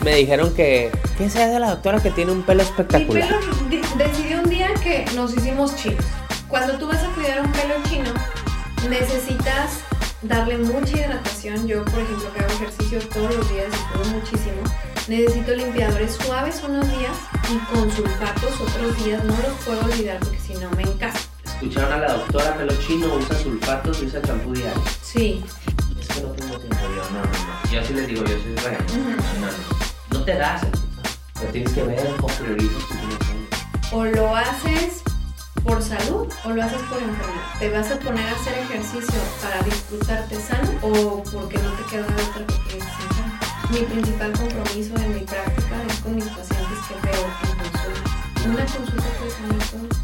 me dijeron que... ¿Qué se hace la doctora que tiene un pelo espectacular? Mi pelo decidió un día que nos hicimos chinos. Cuando tú vas a cuidar un pelo chino, necesitas darle mucha hidratación. Yo, por ejemplo, que hago ejercicio todos los días y sudo muchísimo, necesito limpiadores suaves unos días y con sulfatos otros días. No los puedo olvidar porque si no me encaja. Escucharon a la doctora, pelo chino, usa sulfatos y usa champú diario. Sí. Es que no tengo tiempo yo, no. Yo sí les digo, yo soy real. No te das el tiempo. Lo tienes que ver con priorizas tu tiempo. O lo haces por salud o lo haces por enfermedad. ¿Te vas a poner a hacer ejercicio para disfrutarte sano o porque no te queda otra que quieres hacer? Mi principal compromiso en mi práctica es con mis pacientes que veo en consulta. Una consulta puede cambiar todo.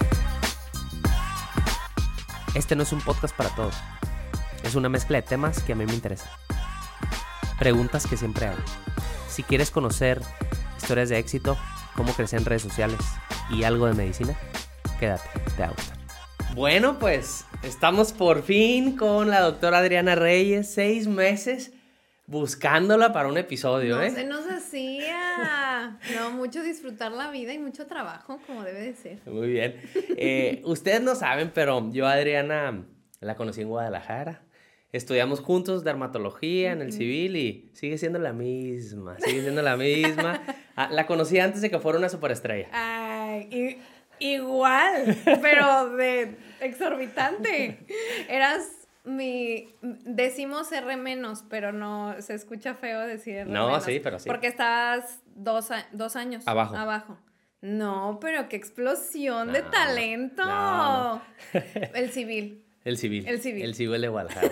Este no es un podcast para todos. Es una mezcla de temas que a mí me interesan. Preguntas que siempre hago. Si quieres conocer historias de éxito, cómo crecer en redes sociales y algo de medicina, quédate, te va a gustar. Bueno, pues estamos por fin con la doctora Adriana Reyes, 6 meses buscándola para un episodio, No se nos hacía. No, mucho disfrutar la vida y mucho trabajo, como debe de ser. Muy bien. Ustedes no saben, pero yo a Adriana la conocí en Guadalajara. Estudiamos juntos dermatología en el civil y sigue siendo la misma. La conocí antes de que fuera una superestrella. Ay, igual, pero de exorbitante. Eras decimos R menos, pero no, se escucha feo decir R no, menos. Sí, pero sí. Porque estabas 2 años abajo. No, pero qué explosión de talento. No. El civil. El civil de Guadalajara.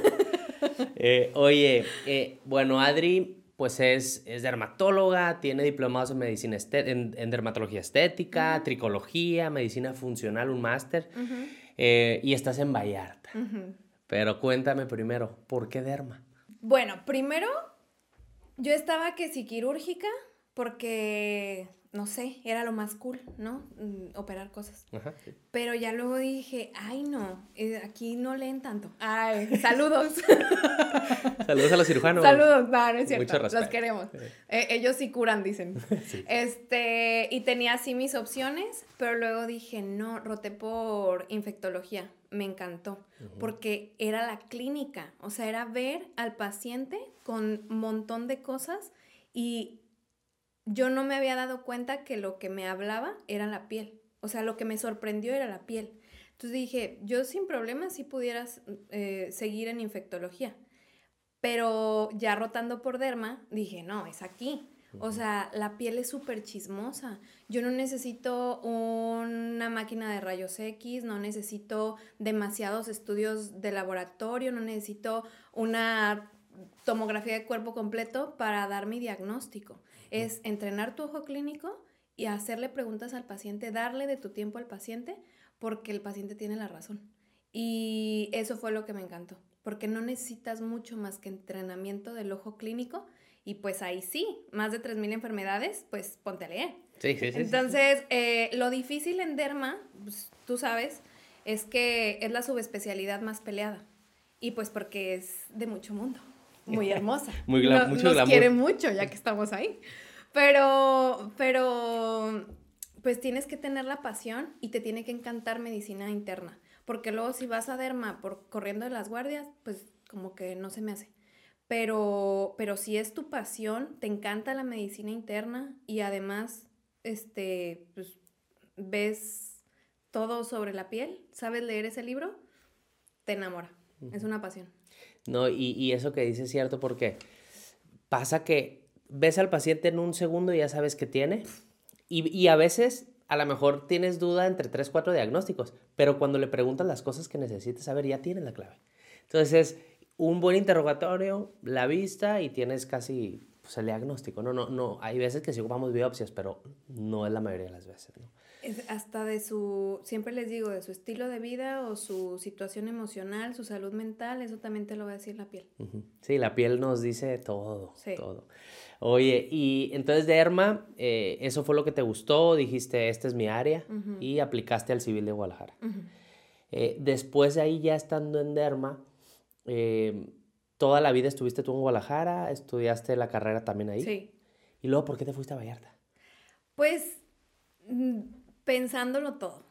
Bueno, Adri, pues es dermatóloga, tiene diplomados en medicina en dermatología estética, tricología, medicina funcional, un máster, y estás en Vallarta. Pero cuéntame primero, ¿por qué derma? Bueno, primero, yo estaba que sí quirúrgica, porque, no sé, era lo más cool, ¿no? Operar cosas. Ajá, sí. Pero ya luego dije, ay, no, aquí no leen tanto. Ay, saludos. Saludos a los cirujanos. Saludos, no es cierto. Mucho respeto. Los queremos. Ellos sí curan, dicen. Sí. Y tenía así mis opciones, pero luego dije, no, roté por infectología. Me encantó, porque era la clínica, o sea, era ver al paciente con un montón de cosas y yo no me había dado cuenta que lo que me hablaba era la piel. O sea, lo que me sorprendió era la piel. Entonces dije, yo sin problemas sí pudieras seguir en infectología. Pero ya rotando por derma, dije, no, es aquí. O sea, la piel es súper chismosa. Yo no necesito una máquina de rayos X, no necesito demasiados estudios de laboratorio, no necesito una tomografía de cuerpo completo para dar mi diagnóstico. Es entrenar tu ojo clínico y hacerle preguntas al paciente, darle de tu tiempo al paciente, porque el paciente tiene la razón. Y eso fue lo que me encantó, porque no necesitas mucho más que entrenamiento del ojo clínico, y pues ahí sí, más de 3,000 enfermedades, pues ponte a leer. Sí. Entonces, lo difícil en derma, pues, tú sabes, es que es la subespecialidad más peleada, y pues porque es de mucho mundo, muy hermosa. Mucho nos glamour. quiere mucho, ya que estamos ahí. Pero, pues tienes que tener la pasión y te tiene que encantar medicina interna. Porque luego si vas a derma corriendo de las guardias, pues como que no se me hace. Pero si es tu pasión, te encanta la medicina interna y además pues, ves todo sobre la piel, sabes leer ese libro, te enamora. Es una pasión. No, y eso que dices es cierto, porque pasa que ves al paciente en un segundo y ya sabes qué tiene, y a veces a lo mejor tienes duda entre 3, 4 diagnósticos, pero cuando le preguntas las cosas que necesitas saber, ya tienes la clave. Entonces, un buen interrogatorio, la vista, y tienes casi pues, el diagnóstico. No, hay veces que sí ocupamos biopsias, pero no es la mayoría de las veces, ¿no? Es hasta siempre les digo, de su estilo de vida o su situación emocional, su salud mental, eso también te lo va a decir la piel. Sí, la piel nos dice todo, sí. Todo. Oye, y entonces derma, eso fue lo que te gustó, dijiste, esta es mi área, y aplicaste al civil de Guadalajara. Después de ahí, ya estando en derma, ¿toda la vida estuviste tú en Guadalajara? ¿Estudiaste la carrera también ahí? Sí. Y luego, ¿por qué te fuiste a Vallarta? Pues, pensándolo todo.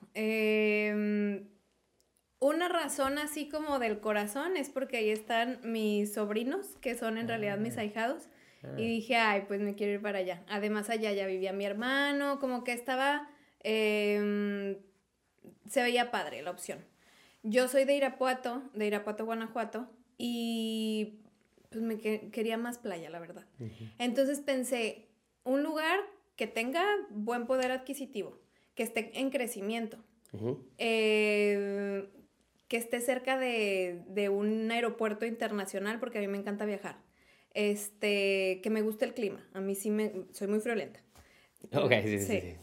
Una razón así como del corazón es porque ahí están mis sobrinos, que son en realidad mis ahijados. Y dije, ay, pues me quiero ir para allá. Además, allá ya vivía mi hermano, como que estaba... se veía padre la opción. Yo soy de Irapuato, Guanajuato, y pues quería más playa, la verdad. Uh-huh. Entonces pensé, un lugar que tenga buen poder adquisitivo, que esté en crecimiento, uh-huh. Que esté cerca de un aeropuerto internacional, porque a mí me encanta viajar. Que me guste el clima. A mí sí soy muy friolenta. Ok, sí.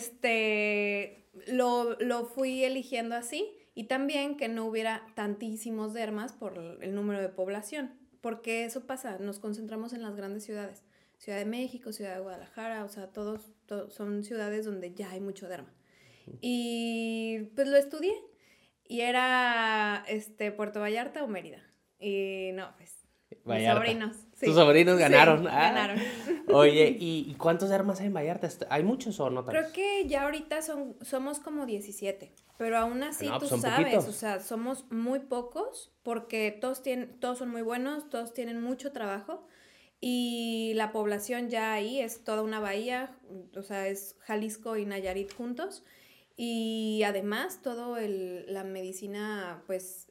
Lo fui eligiendo así, y también que no hubiera tantísimos dermas por el número de población, porque eso pasa, nos concentramos en las grandes ciudades. Ciudad de México, Ciudad de Guadalajara, o sea, todos son ciudades donde ya hay mucho derma. Y pues lo estudié, y era Puerto Vallarta o Mérida. Y no, pues Vallarta. Mis sobrinos. Sí. Tus sobrinos ganaron. Sí, ganaron. Oye, ¿y cuántos dermas hay en Vallarta? ¿Hay muchos o no tantos? Creo que ya ahorita somos como 17, pero aún así no, tú son sabes, poquitos. O sea, somos muy pocos porque todos son muy buenos, todos tienen mucho trabajo y la población ya ahí es toda una bahía, o sea, es Jalisco y Nayarit juntos. Y además la medicina, pues,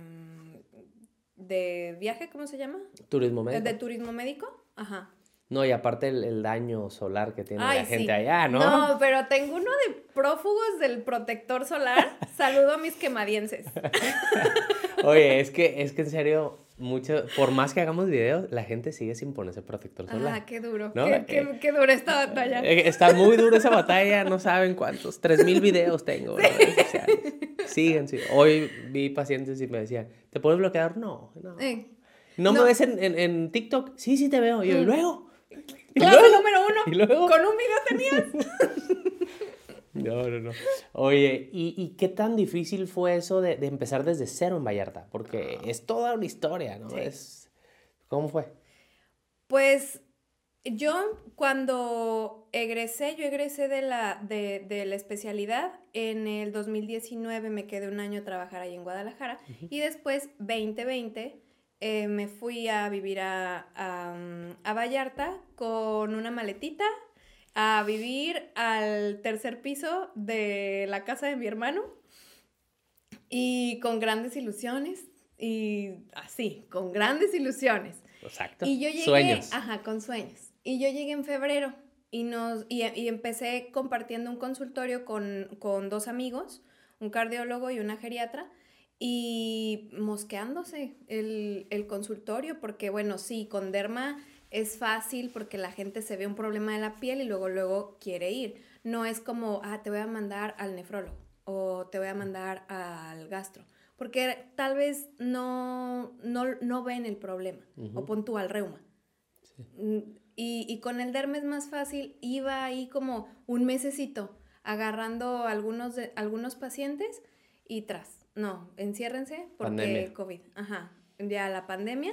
de viaje, ¿cómo se llama? Turismo médico. De turismo médico, ajá. No, y aparte el daño solar que tiene la gente allá, ¿no? No, pero tengo uno de prófugos del protector solar. Saludo a mis quemadienses. Oye, es que en serio, por más que hagamos videos, la gente sigue sin ponerse protector solar. Ah, qué duro. ¿No? Qué dura esta batalla. Está muy dura esa batalla, no saben cuántos, 3,000 videos tengo en redes sociales. Siguen. Hoy vi pacientes y me decían, ¿te puedes bloquear? No. ¿No me ves en TikTok? Sí te veo. Y yo, ¿y luego? Claro, número 1. ¿Y luego? Con un video tenías. No. Oye, ¿y qué tan difícil fue eso de empezar desde cero en Vallarta? Porque es toda una historia, ¿no? Sí. ¿Cómo fue? Pues yo cuando egresé de la especialidad, en el 2019 me quedé un año a trabajar ahí en Guadalajara, uh-huh. Y después, 2020... me fui a vivir a Vallarta con una maletita a vivir al tercer piso de la casa de mi hermano y con grandes ilusiones con grandes ilusiones. Exacto. Y yo llegué, sueños. Ajá, con sueños. Y yo llegué en febrero y empecé compartiendo un consultorio con 2 amigos, un cardiólogo y una geriatra. Y mosqueándose el consultorio, porque bueno, sí, con derma es fácil porque la gente se ve un problema de la piel y luego quiere ir. No es como, te voy a mandar al nefrólogo o te voy a mandar al gastro, porque tal vez no ven el problema, uh-huh. O pon tú al reuma. Sí. Y con el derma es más fácil, iba ahí como un mesecito agarrando algunos pacientes y enciérrense porque pandemia. COVID, ajá, ya la pandemia.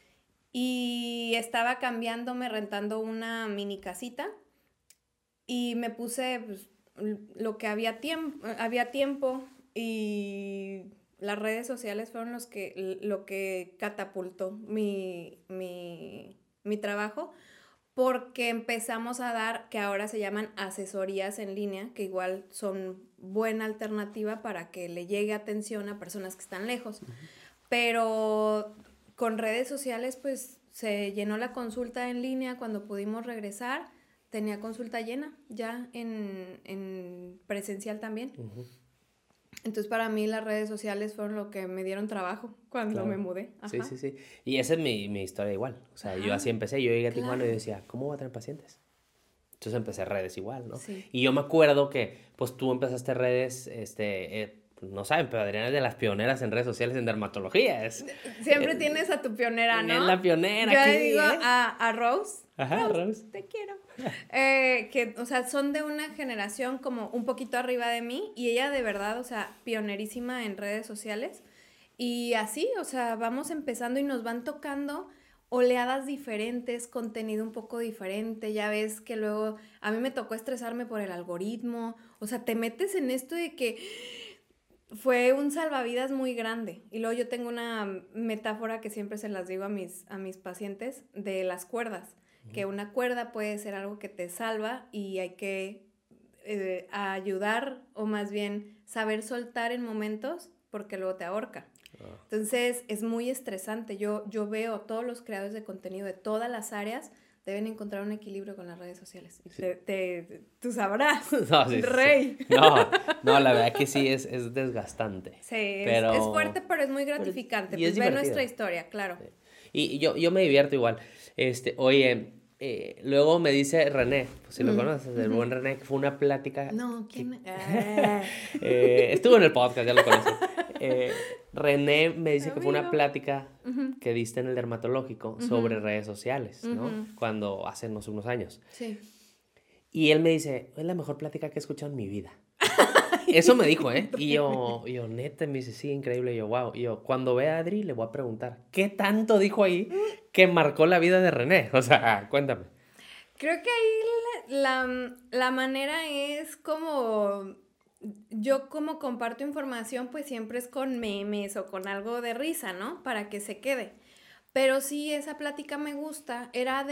Y estaba rentando una mini casita y me puse pues, lo que había tiempo y las redes sociales fueron lo que catapultó mi trabajo, porque empezamos a dar, que ahora se llaman asesorías en línea, que igual son buena alternativa para que le llegue atención a personas que están lejos. Uh-huh. Pero con redes sociales, pues, se llenó la consulta en línea. Cuando pudimos regresar, tenía consulta llena, ya en presencial también. Uh-huh. Entonces, para mí, las redes sociales fueron lo que me dieron trabajo cuando me mudé. Ajá. Sí. Y esa es mi historia igual. O sea, yo así empecé. Yo llegué a Tijuana y decía, ¿cómo voy a tener pacientes? Entonces empecé redes igual, ¿no? Sí. Y yo me acuerdo que, pues, tú empezaste redes, no saben, pero Adriana es de las pioneras en redes sociales en dermatología. Siempre tienes a tu pionera, ¿no? Es la pionera. Yo le digo a Rose. Ajá, Rose. Te quiero. Que, o sea, son de una generación como un poquito arriba de mí y ella de verdad, o sea, pionerísima en redes sociales. Y así, o sea, vamos empezando y nos van tocando oleadas diferentes, contenido un poco diferente, ya ves que luego a mí me tocó estresarme por el algoritmo, o sea, te metes en esto de que fue un salvavidas muy grande. Y luego yo tengo una metáfora que siempre se las digo a mis pacientes de las cuerdas, que una cuerda puede ser algo que te salva y hay que ayudar o más bien saber soltar en momentos porque luego te ahorca. Entonces es muy estresante. Yo veo todos los creadores de contenido de todas las áreas deben encontrar un equilibrio con las redes sociales. Sí. Tú sabrás, no, sí, rey. Sí. No, la verdad que sí es desgastante. Sí, pero... es fuerte, pero es muy gratificante. Pues ve nuestra historia, claro. Sí. Y yo me divierto igual. Oye, luego me dice René, pues si lo conoces, el buen René, que fue una plática... No, ¿quién? Estuvo en el podcast, ya lo conoces. René me dice que fue una plática que diste en el dermatológico sobre redes sociales, ¿no? Cuando hace unos años. Sí. Y él me dice, es la mejor plática que he escuchado en mi vida. Eso me dijo, ¿eh? Y yo, neta, me dice, sí, increíble. Y yo, wow. Y yo, cuando vea a Adri, le voy a preguntar, ¿qué tanto dijo ahí que marcó la vida de René? O sea, cuéntame. Creo que ahí la manera es como... Yo como comparto información, pues siempre es con memes o con algo de risa, ¿no? Para que se quede. Pero sí, esa plática me gusta. Era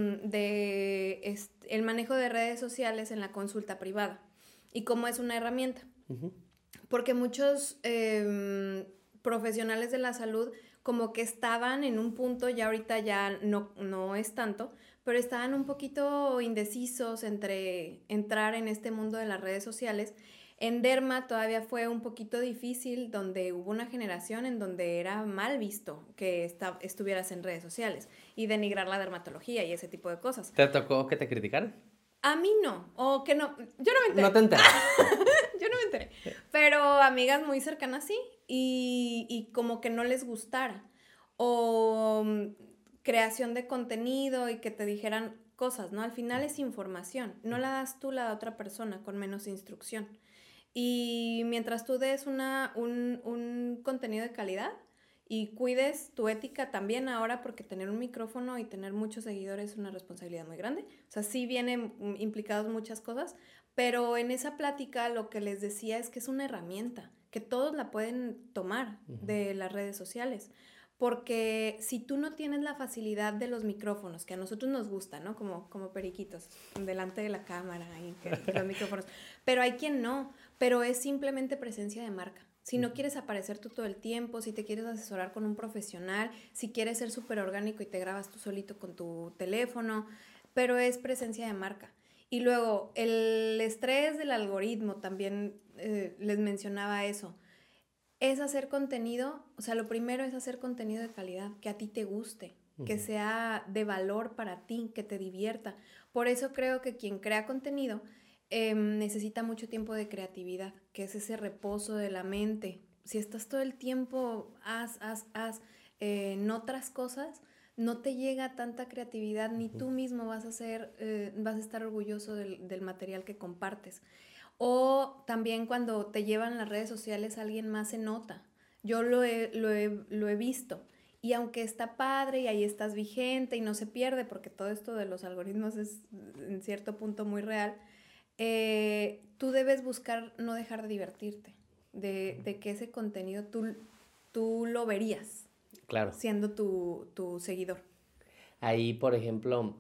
el manejo de redes sociales en la consulta privada y cómo es una herramienta. Uh-huh. Porque muchos profesionales de la salud como que estaban en un punto, ya ahorita ya no es tanto, pero estaban un poquito indecisos entre entrar en este mundo de las redes sociales. En Derma todavía fue un poquito difícil, donde hubo una generación en donde era mal visto que estuvieras en redes sociales y denigrar la dermatología y ese tipo de cosas. ¿Te tocó que te criticaran? A mí no, o que no, yo no me enteré. No te enteré. Yo no me enteré, pero amigas muy cercanas sí, y como que no les gustara, o creación de contenido y que te dijeran cosas, ¿no? Al final es información, no la das tú, la da otra persona con menos instrucción. Y mientras tú des un contenido de calidad y cuides tu ética también ahora, porque tener un micrófono y tener muchos seguidores es una responsabilidad muy grande. O sea, sí vienen implicados muchas cosas, pero en esa plática lo que les decía es que es una herramienta, que todos la pueden tomar de las redes sociales. Porque si tú no tienes la facilidad de los micrófonos, que a nosotros nos gusta, ¿no? Como periquitos, delante de la cámara y los micrófonos. Pero hay quien no, pero es simplemente presencia de marca. Si no quieres aparecer tú todo el tiempo, si te quieres asesorar con un profesional, si quieres ser súper orgánico y te grabas tú solito con tu teléfono, pero es presencia de marca. Y luego, el estrés del algoritmo, también les mencionaba eso. Es hacer contenido, o sea, lo primero es hacer contenido de calidad, que a ti te guste, que sea de valor para ti, que te divierta. Por eso creo que quien crea contenido necesita mucho tiempo de creatividad, que es ese reposo de la mente. Si estás todo el tiempo, en otras cosas, no te llega tanta creatividad, ni tú mismo vas a estar orgulloso del material que compartes. O también cuando te llevan las redes sociales alguien más se nota. Yo lo he visto. Y aunque está padre y ahí estás vigente y no se pierde, porque todo esto de los algoritmos es en cierto punto muy real, tú debes buscar no dejar de divertirte, de que ese contenido tú lo verías. Claro. Siendo tu seguidor. Ahí, por ejemplo,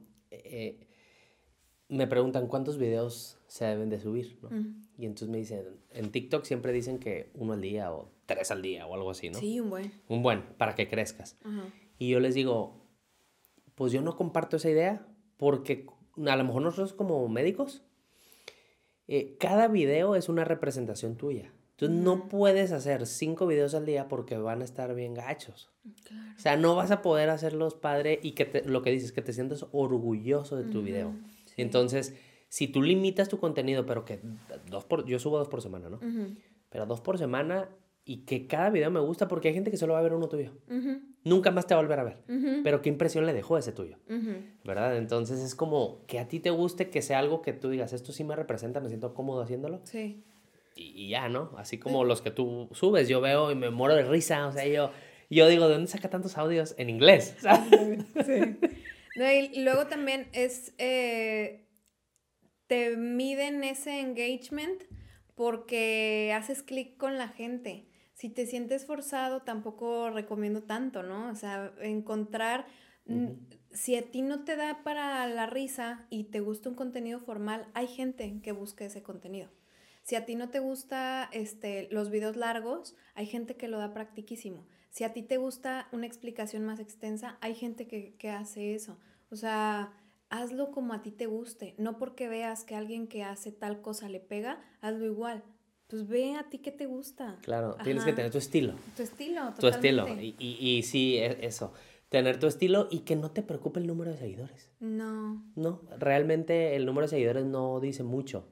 me preguntan cuántos videos se deben de subir, ¿no? Y entonces me dicen, en TikTok siempre dicen que 1 al día o 3 al día o algo así, ¿no? Sí, un buen. Un buen, para que crezcas. Y yo les digo, pues yo no comparto esa idea porque a lo mejor nosotros como médicos, cada video es una representación tuya. Entonces no puedes hacer 5 videos al día porque van a estar bien gachos. Claro. O sea, no vas a poder hacerlos padre y lo que dices, que te sientas orgulloso de tu video. Sí. Entonces, si tú limitas tu contenido, pero que yo subo 2 por semana, ¿no? Pero 2 por semana y que cada video me gusta porque hay gente que solo va a ver uno tuyo. Nunca más te va a volver a ver. Pero qué impresión le dejó ese tuyo. ¿Verdad? Entonces es como que a ti te guste, que sea algo que tú digas, esto sí me representa, me siento cómodo haciéndolo. Sí. Y ya, ¿no? Así como los que tú subes, yo veo y me muero de risa, o sea, yo Y yo digo, ¿de dónde saca tantos audios en inglés? ¿Sabes? Sí. No, y luego también te miden ese engagement porque haces clic con la gente. Si te sientes forzado, tampoco recomiendo tanto, ¿no? O sea, encontrar, si a ti no te da para la risa y te gusta un contenido formal, hay gente que busca ese contenido. Si a ti no te gusta los videos largos, hay gente que lo da practiquísimo. Si a ti te gusta una explicación más extensa, hay gente que hace eso. O sea, hazlo como a ti te guste. No porque veas que alguien que hace tal cosa le pega, hazlo igual. Pues ve a ti qué te gusta. Claro, Ajá. tienes que tener tu estilo. Tu estilo, Tu estilo. totalmente. Y sí, eso. Tener tu estilo y que no te preocupe el número de seguidores. No. No, realmente el número de seguidores no dice mucho.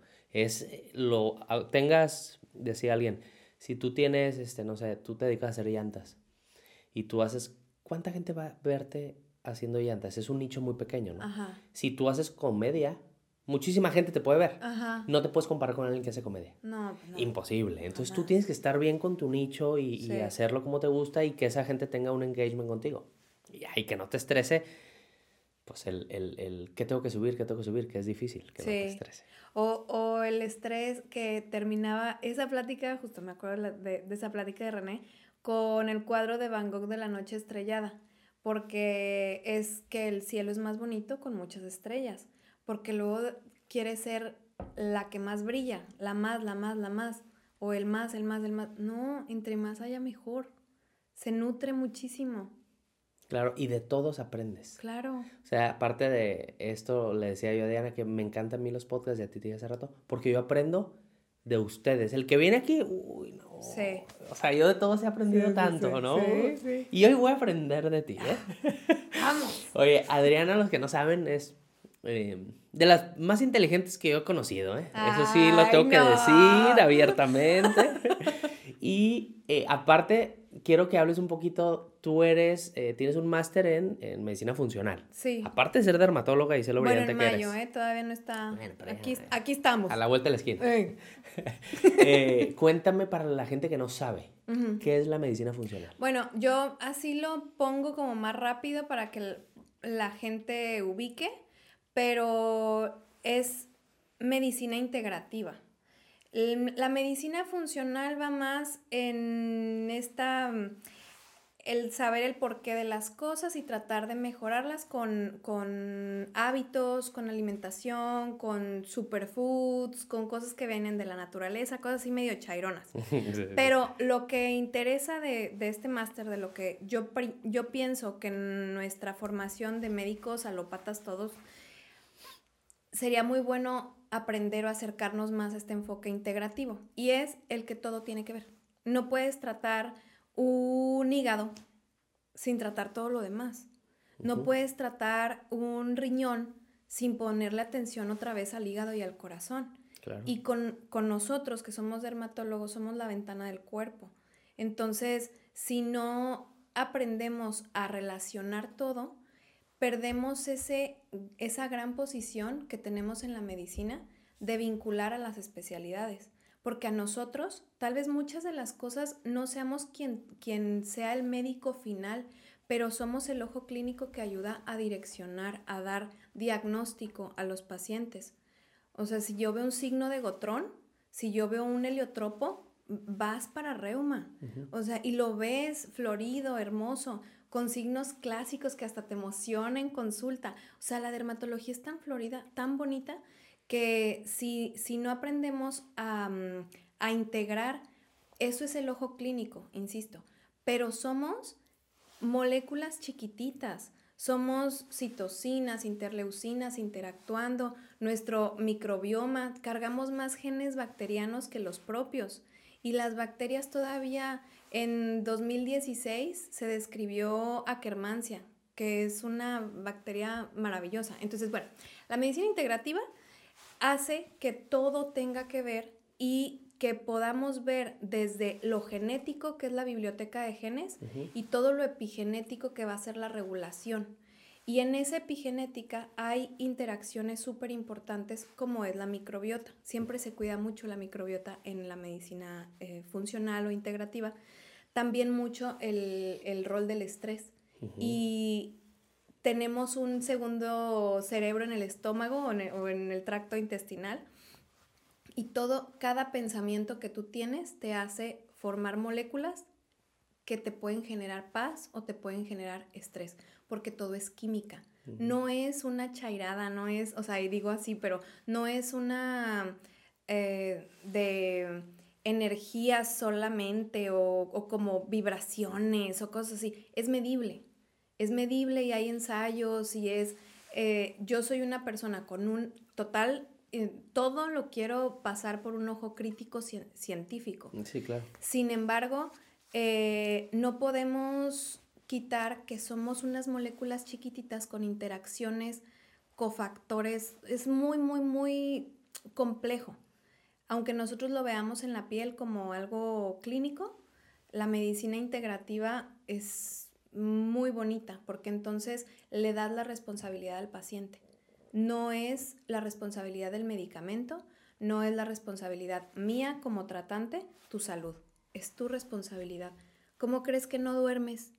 Decía alguien, si tú tienes, no sé, tú te dedicas a hacer llantas y tú haces, ¿cuánta gente va a verte haciendo llantas? Es un nicho muy pequeño, ¿no? Ajá. Si tú haces comedia, muchísima gente te puede ver. Ajá. No te puedes comparar con alguien que hace comedia. No, pues no. Imposible. Entonces tú Jamás. tienes que estar bien con tu nicho y Sí. hacerlo como te gusta y que esa gente tenga un engagement contigo. Y que no te estrese, pues ¿qué tengo que subir? ¿Qué tengo que subir? Que es difícil que no te Sí. estrese. O el estrés que terminaba esa plática, justo me acuerdo de esa plática de René, con el cuadro de Van Gogh de la noche estrellada, porque es que el cielo es más bonito con muchas estrellas, porque luego quiere ser la que más brilla, la más, o el más. No, entre más haya mejor. Se nutre muchísimo. Claro, y de todos aprendes. Claro. O sea, aparte de esto, le decía yo a Diana que me encantan a mí los podcasts y a ti te dije hace rato, porque yo aprendo de ustedes. El que viene aquí, uy, no. Sí. O sea, yo de todos he aprendido tanto, ¿no? Sí. Y hoy voy a aprender de ti, ¿eh? ¡Vamos! Oye, Adriana, los que no saben, es de las más inteligentes que yo he conocido, ¿eh? Eso sí lo Ay, tengo que no. decir abiertamente. Y aparte, quiero que hables un poquito, tienes un máster en medicina funcional. Sí. Aparte de ser dermatóloga y ser lo Bueno, brillante en que mayo, eres. todavía no está. Bueno, pero Aquí estamos. a la vuelta de la esquina. Cuéntame para la gente que no sabe, ¿qué es la medicina funcional? Bueno, yo así lo pongo como más rápido para que la gente ubique, pero es medicina integrativa. La medicina funcional va más en el saber el porqué de las cosas y tratar de mejorarlas con hábitos, con alimentación, con superfoods, con cosas que vienen de la naturaleza, cosas así medio chaironas. Pero lo que interesa de este máster, de lo que yo pienso que en nuestra formación de médicos, alópatas, todos, sería muy bueno aprender o acercarnos más a este enfoque integrativo. Y es el que todo tiene que ver. No puedes tratar un hígado sin tratar todo lo demás. No puedes tratar un riñón sin ponerle atención otra vez al hígado y al corazón. Claro. Y con nosotros, que somos dermatólogos, somos la ventana del cuerpo. Entonces, si no aprendemos a relacionar todo, perdemos esa gran posición que tenemos en la medicina de vincular a las especialidades. Porque a nosotros, tal vez muchas de las cosas no seamos quien sea el médico final, pero somos el ojo clínico que ayuda a direccionar, a dar diagnóstico a los pacientes. O sea, si yo veo un signo de Gotrón, si yo veo un heliotropo, vas para reuma. O sea, y lo ves florido, hermoso, con signos clásicos que hasta te emociona en consulta. O sea, la dermatología es tan florida, tan bonita, que si no aprendemos a integrar, eso es el ojo clínico, insisto. Pero somos moléculas chiquititas. Somos citocinas, interleucinas interactuando, nuestro microbioma, cargamos más genes bacterianos que los propios. Y las bacterias todavía, en 2016 se describió Akkermansia, que es una bacteria maravillosa. Entonces, bueno, la medicina integrativa hace que todo tenga que ver y que podamos ver desde lo genético, que es la biblioteca de genes, y todo lo epigenético, que va a ser la regulación. Y en esa epigenética hay interacciones súper importantes, como es la microbiota. Siempre se cuida mucho la microbiota en la medicina funcional o integrativa. también mucho el rol del estrés. Y tenemos un segundo cerebro en el estómago o en el tracto intestinal. Y cada pensamiento que tú tienes te hace formar moléculas que te pueden generar paz o te pueden generar estrés, porque todo es química. No es una chairada, no es, o sea, y digo así, pero no es una de energía solamente o como vibraciones o cosas así. Es medible y hay ensayos y yo soy una persona con un total, todo lo quiero pasar por un ojo crítico científico. Sí, claro. Sin embargo, no podemos quitar que somos unas moléculas chiquititas con interacciones, cofactores. Es muy, muy, muy complejo. Aunque nosotros lo veamos en la piel como algo clínico, la medicina integrativa es muy bonita porque entonces le das la responsabilidad al paciente. No es la responsabilidad del medicamento, no es la responsabilidad mía como tratante, tu salud. Es tu responsabilidad. ¿Cómo crees que no duermes?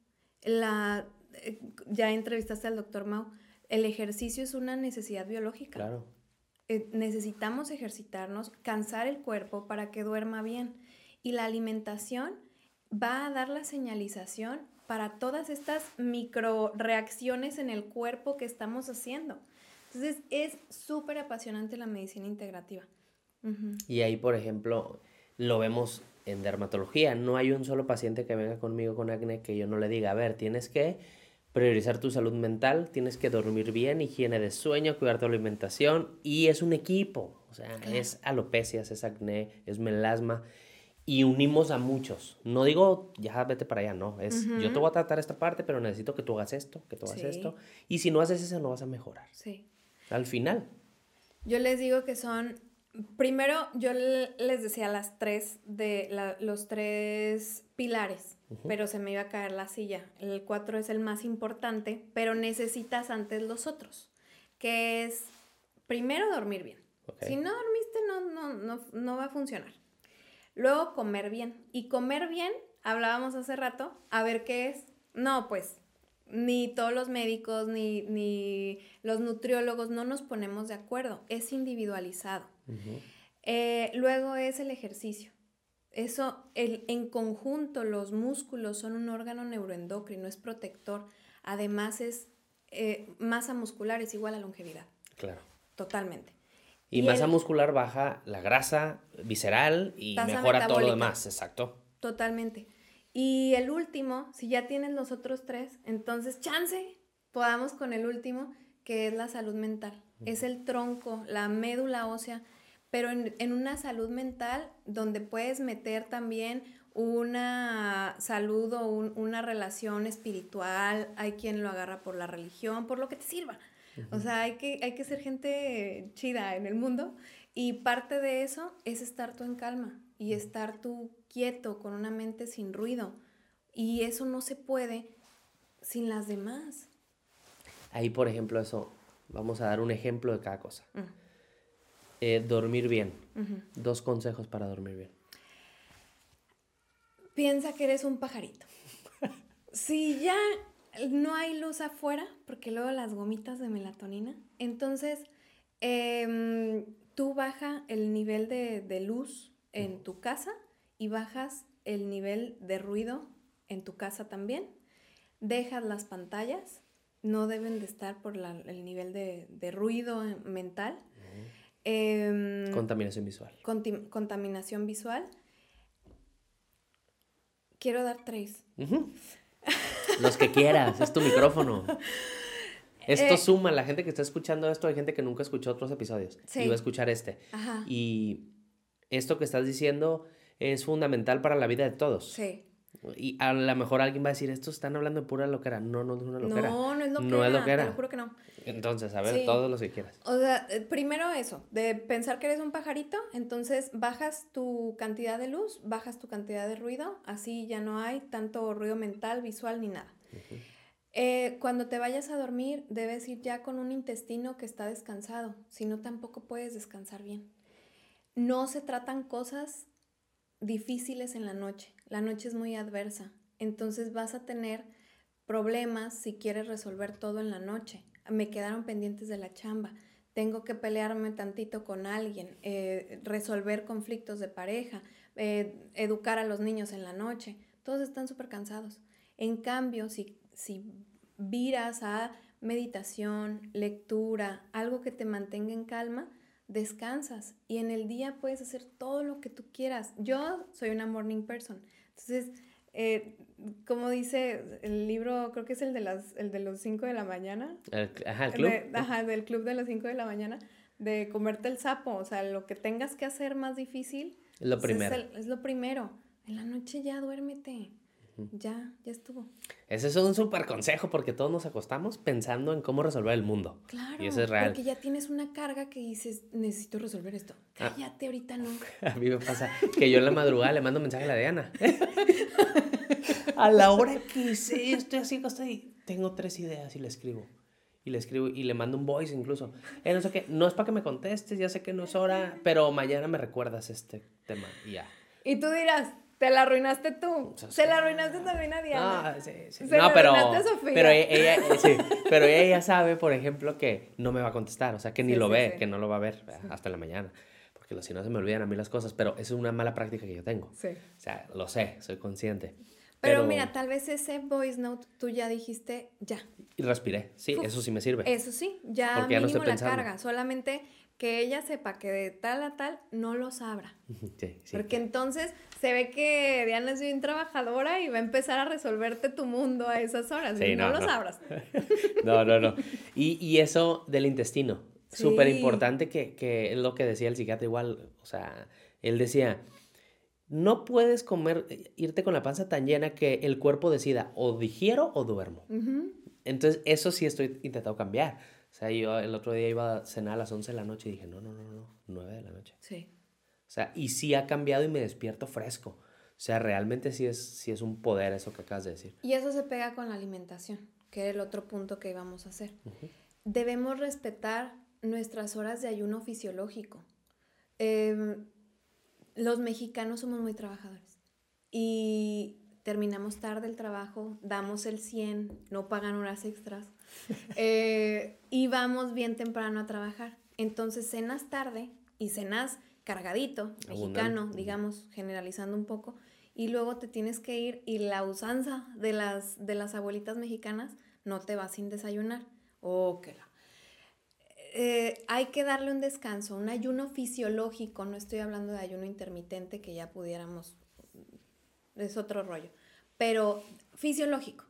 Ya entrevistaste al doctor Mau. El ejercicio es una necesidad biológica. Claro. Necesitamos ejercitarnos, cansar el cuerpo para que duerma bien. Y la alimentación va a dar la señalización para todas estas micro reacciones en el cuerpo que estamos haciendo. Entonces, es súper apasionante la medicina integrativa. Y ahí, por ejemplo, lo vemos en dermatología. No hay un solo paciente que venga conmigo con acné que yo no le diga, a ver, tienes que priorizar tu salud mental, tienes que dormir bien, higiene de sueño, cuidar tu alimentación, y es un equipo. O sea, claro, es alopecias, es acné, es melasma, y unimos a muchos. No digo, ya vete para allá, no. Es, yo te voy a tratar esta parte, pero necesito que tú hagas esto, que tú hagas esto. Y si no haces eso, no vas a mejorar. Sí. Al final. Yo les digo que son... Primero, yo les decía los tres pilares, pero se me iba a caer la silla. El 4 es el más importante, pero necesitas antes los otros, que es primero dormir bien. Okay. Si no dormiste, no va a funcionar. Luego, comer bien. Y comer bien, hablábamos hace rato, a ver qué es. No, pues, ni todos los médicos, ni los nutriólogos no nos ponemos de acuerdo. Es individualizado. Luego es el ejercicio. Eso, en conjunto, los músculos son un órgano neuroendocrino, es protector. Además, masa muscular es igual a longevidad. Claro. Totalmente. Y masa muscular baja la grasa visceral y mejora todo lo demás. Exacto. Totalmente. Y el último, si ya tienes los otros tres, entonces chance, podamos con el último, que es la salud mental. Es el tronco, la médula ósea, pero en una salud mental donde puedes meter también una salud o una relación espiritual. Hay quien lo agarra por la religión, por lo que te sirva. O sea, hay que ser gente chida en el mundo, y parte de eso es estar tú en calma y estar tú quieto con una mente sin ruido, y eso no se puede sin las demás. Ahí, por ejemplo, eso, vamos a dar un ejemplo de cada cosa. Dormir bien. 2 consejos para dormir bien. Piensa que eres un pajarito. Si ya no hay luz afuera, porque luego las gomitas de melatonina, entonces tú baja el nivel de luz en tu casa y bajas el nivel de ruido en tu casa también. Dejas las pantallas, no deben de estar por el nivel de ruido mental. Contaminación visual. Contaminación visual. Quiero dar 3. Los que quieras, es tu micrófono. Esto suma, la gente que está escuchando esto, hay gente que nunca escuchó otros episodios y va a escuchar este. Ajá. Y esto que estás diciendo es fundamental para la vida de todos. Sí. Y a lo mejor alguien va a decir, estos están hablando de pura loquera. No, no es una loquera. No es loquera. No es loquera. Te lo juro que no. Entonces, a ver, todos los que quieras. O sea, primero eso, de pensar que eres un pajarito, entonces bajas tu cantidad de luz, bajas tu cantidad de ruido, así ya no hay tanto ruido mental, visual ni nada. Cuando te vayas a dormir, debes ir ya con un intestino que está descansado, si no tampoco puedes descansar bien. No se tratan cosas difíciles en la noche. La noche es muy adversa. Entonces vas a tener problemas si quieres resolver todo en la noche. Me quedaron pendientes de la chamba. Tengo que pelearme tantito con alguien, resolver conflictos de pareja, educar a los niños en la noche. Todos están súper cansados. En cambio, si viras a meditación, lectura, algo que te mantenga en calma, descansas y en el día puedes hacer todo lo que tú quieras. Yo soy una morning person, entonces, como dice el libro, creo que es el de los 5 de la mañana. El club. Del club de las 5 de la mañana, de comerte el sapo, o sea, lo que tengas que hacer más difícil. Lo primero. Es lo primero. En la noche ya duérmete. Ya estuvo. Ese es un súper consejo porque todos nos acostamos pensando en cómo resolver el mundo. Claro, y eso es real. Porque ya tienes una carga que dices, necesito resolver esto. Cállate, ahorita no. A mí me pasa que yo en la madrugada le mando mensaje a la Diana. A la hora que sé, estoy así acostado y tengo 3 ideas y le escribo. Y le mando un voice incluso. No sé qué, no es para que me contestes, ya sé que no es hora, pero mañana me recuerdas este tema y ya. Y tú dirás, te la arruinaste tú. Se la arruinaste también a Diana. Sí. Se la arruinaste a Sofía. Pero ella ya sabe, por ejemplo, que no me va a contestar. O sea, que ni lo ve, que no lo va a ver hasta la mañana. Porque si no se me olvidan a mí las cosas. Pero es una mala práctica que yo tengo. Sí. O sea, lo sé, soy consciente. Pero mira, tal vez ese voice note tú ya dijiste, ya. Y respiré. Sí, eso sí me sirve. Eso sí, ya porque mínimo ya no la carga. Solamente que ella sepa que de tal a tal no los abra. Sí. Porque entonces se ve que Diana es bien trabajadora y va a empezar a resolverte tu mundo a esas horas. Sí, no los abras. No. Y eso del intestino. Sí. Súper importante que es lo que decía el psiquiatra igual. O sea, él decía, no puedes irte con la panza tan llena que el cuerpo decida o digiero o duermo. Uh-huh. Entonces, eso sí estoy intentando cambiar. O sea, yo el otro día iba a cenar a las 11 de la noche y dije, no, 9 de la noche. Sí. O sea, y sí ha cambiado y me despierto fresco. O sea, realmente sí es un poder eso que acabas de decir. Y eso se pega con la alimentación, que era el otro punto que íbamos a hacer. Uh-huh. Debemos respetar nuestras horas de ayuno fisiológico. Los mexicanos somos muy trabajadores y terminamos tarde el trabajo, damos el 100, no pagan horas extras y vamos bien temprano a trabajar. Entonces cenas tarde y cenas cargadito, mexicano, digamos, generalizando un poco, y luego te tienes que ir y la usanza de las abuelitas mexicanas no te va sin desayunar. Hay que darle un descanso, un ayuno fisiológico, no estoy hablando de ayuno intermitente que ya pudiéramos, es otro rollo, pero fisiológico,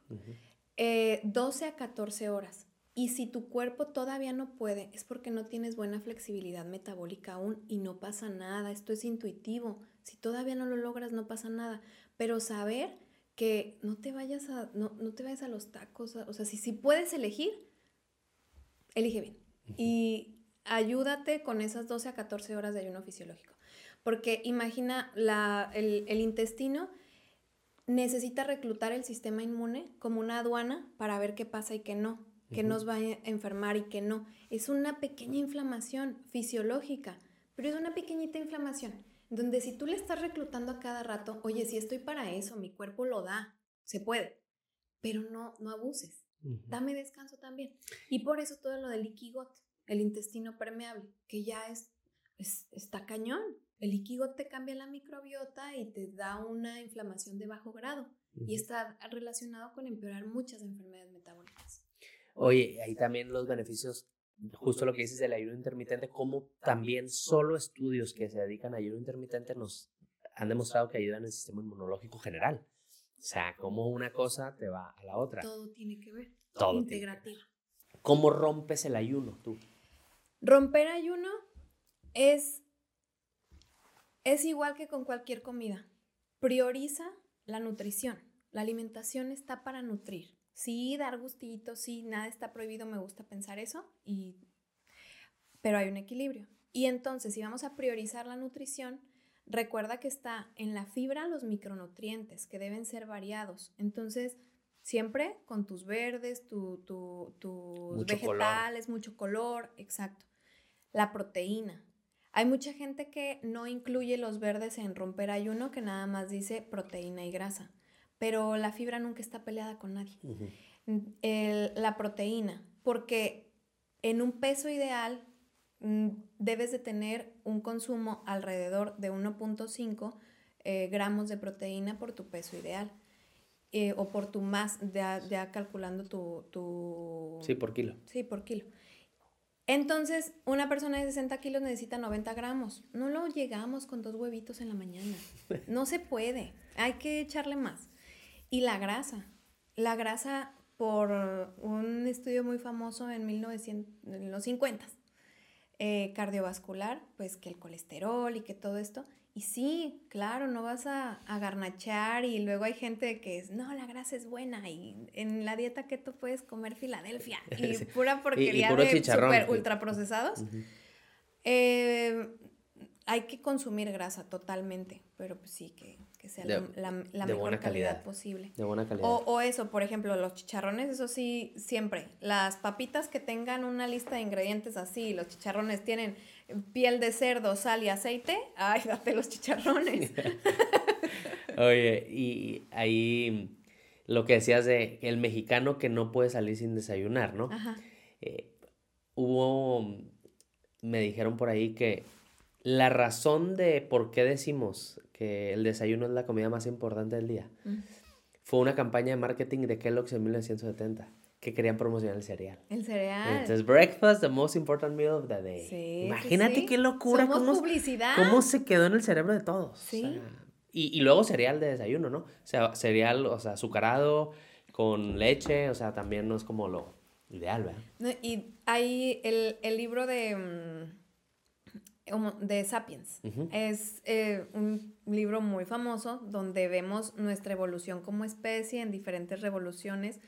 12 a 14 horas. Y si tu cuerpo todavía no puede, es porque no tienes buena flexibilidad metabólica aún y no pasa nada, esto es intuitivo. Si todavía no lo logras, no pasa nada, pero saber que no te vayas a los tacos, o sea, si puedes elegir, elige bien. Y ayúdate con esas 12 a 14 horas de ayuno fisiológico. Porque imagina, el intestino necesita reclutar el sistema inmune como una aduana para ver qué pasa y qué no, qué nos va a enfermar y qué no. Es una pequeña inflamación fisiológica, pero es una pequeñita inflamación, donde si tú le estás reclutando a cada rato, oye, si estoy para eso, mi cuerpo lo da, se puede, pero no abuses. Dame descanso también. Y por eso todo lo del leaky gut, el intestino permeable, que ya está cañón. El leaky gut te cambia la microbiota y te da una inflamación de bajo grado. Y está relacionado con empeorar muchas enfermedades metabólicas. Oye, ahí también los beneficios, justo lo que dices del ayuno intermitente, como también solo estudios que se dedican a ayuno intermitente nos han demostrado que ayudan al sistema inmunológico general. O sea, como una cosa te va a la otra. Todo tiene que ver. Todo integrativo. ¿Cómo rompes el ayuno tú? Romper ayuno es igual que con cualquier comida. Prioriza la nutrición. La alimentación está para nutrir. Sí, dar gustitos, sí, nada está prohibido, me gusta pensar eso, pero hay un equilibrio. Y entonces, si vamos a priorizar la nutrición, recuerda que está en la fibra los micronutrientes, que deben ser variados. Entonces, siempre con tus verdes, tus vegetales, mucho color, exacto. La proteína. Hay mucha gente que no incluye los verdes en romper ayuno, que nada más dice proteína y grasa, pero la fibra nunca está peleada con nadie. La proteína, porque en un peso ideal debes de tener un consumo alrededor de 1.5 gramos de proteína por tu peso ideal. O por tu masa, ya calculando tu... Sí, por kilo. Sí, por kilo. Entonces, una persona de 60 kilos necesita 90 gramos. No lo llegamos con 2 huevitos en la mañana. No se puede. Hay que echarle más. Y la grasa. La grasa, por un estudio muy famoso en los 50, cardiovascular, pues que el colesterol y que todo esto. Y sí, claro, no vas a garnachar y luego hay gente que es, no, la grasa es buena y en la dieta keto puedes comer Filadelfia y Sí. pura porquería puro de chicharrón. super ultraprocesados. Hay que consumir grasa totalmente, pero pues sí, que sea la mejor buena calidad posible. De buena calidad. O eso, por ejemplo, los chicharrones, eso sí, siempre. Las papitas que tengan una lista de ingredientes así, los chicharrones tienen piel de cerdo, sal y aceite, ay, date los chicharrones. Oye, y ahí lo que decías de el mexicano que no puede salir sin desayunar, ¿no? Ajá. Me dijeron por ahí que la razón de por qué decimos que el desayuno es la comida más importante del día fue una campaña de marketing de Kellogg's en 1970 que querían promocionar el cereal. El cereal. Entonces, breakfast, the most important meal of the day. Sí, Imagínate sí. qué locura. Somos publicidad. ¿Cómo se quedó en el cerebro de todos? Sí. O sea, y luego cereal de desayuno, ¿no? O sea, cereal, o sea, azucarado, con leche, o sea, también no es como lo ideal, ¿verdad? No, y hay el libro de Sapiens. Es un libro muy famoso donde vemos nuestra evolución como especie en diferentes revoluciones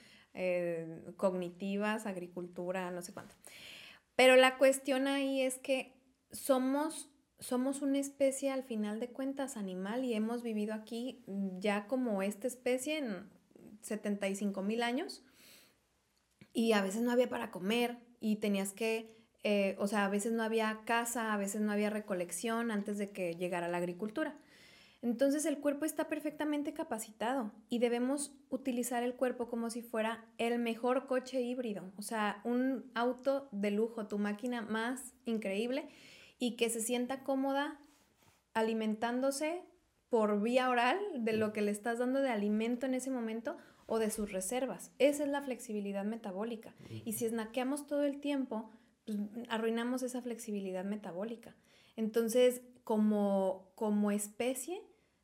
cognitivas, agricultura, no sé cuánto. Pero la cuestión ahí es que somos una especie al final de cuentas animal y hemos vivido aquí ya como esta especie en 75,000 años y a veces no había para comer y tenías que... o sea, a veces no había caza, a veces no había recolección antes de que llegara la agricultura. Entonces el cuerpo está perfectamente capacitado y debemos utilizar el cuerpo como si fuera el mejor coche híbrido, o sea, un auto de lujo, tu máquina más increíble y que se sienta cómoda alimentándose por vía oral de lo que le estás dando de alimento en ese momento o de sus reservas. Esa es la flexibilidad metabólica. Y si snackeamos todo el tiempo, pues arruinamos esa flexibilidad metabólica. Entonces, como especie,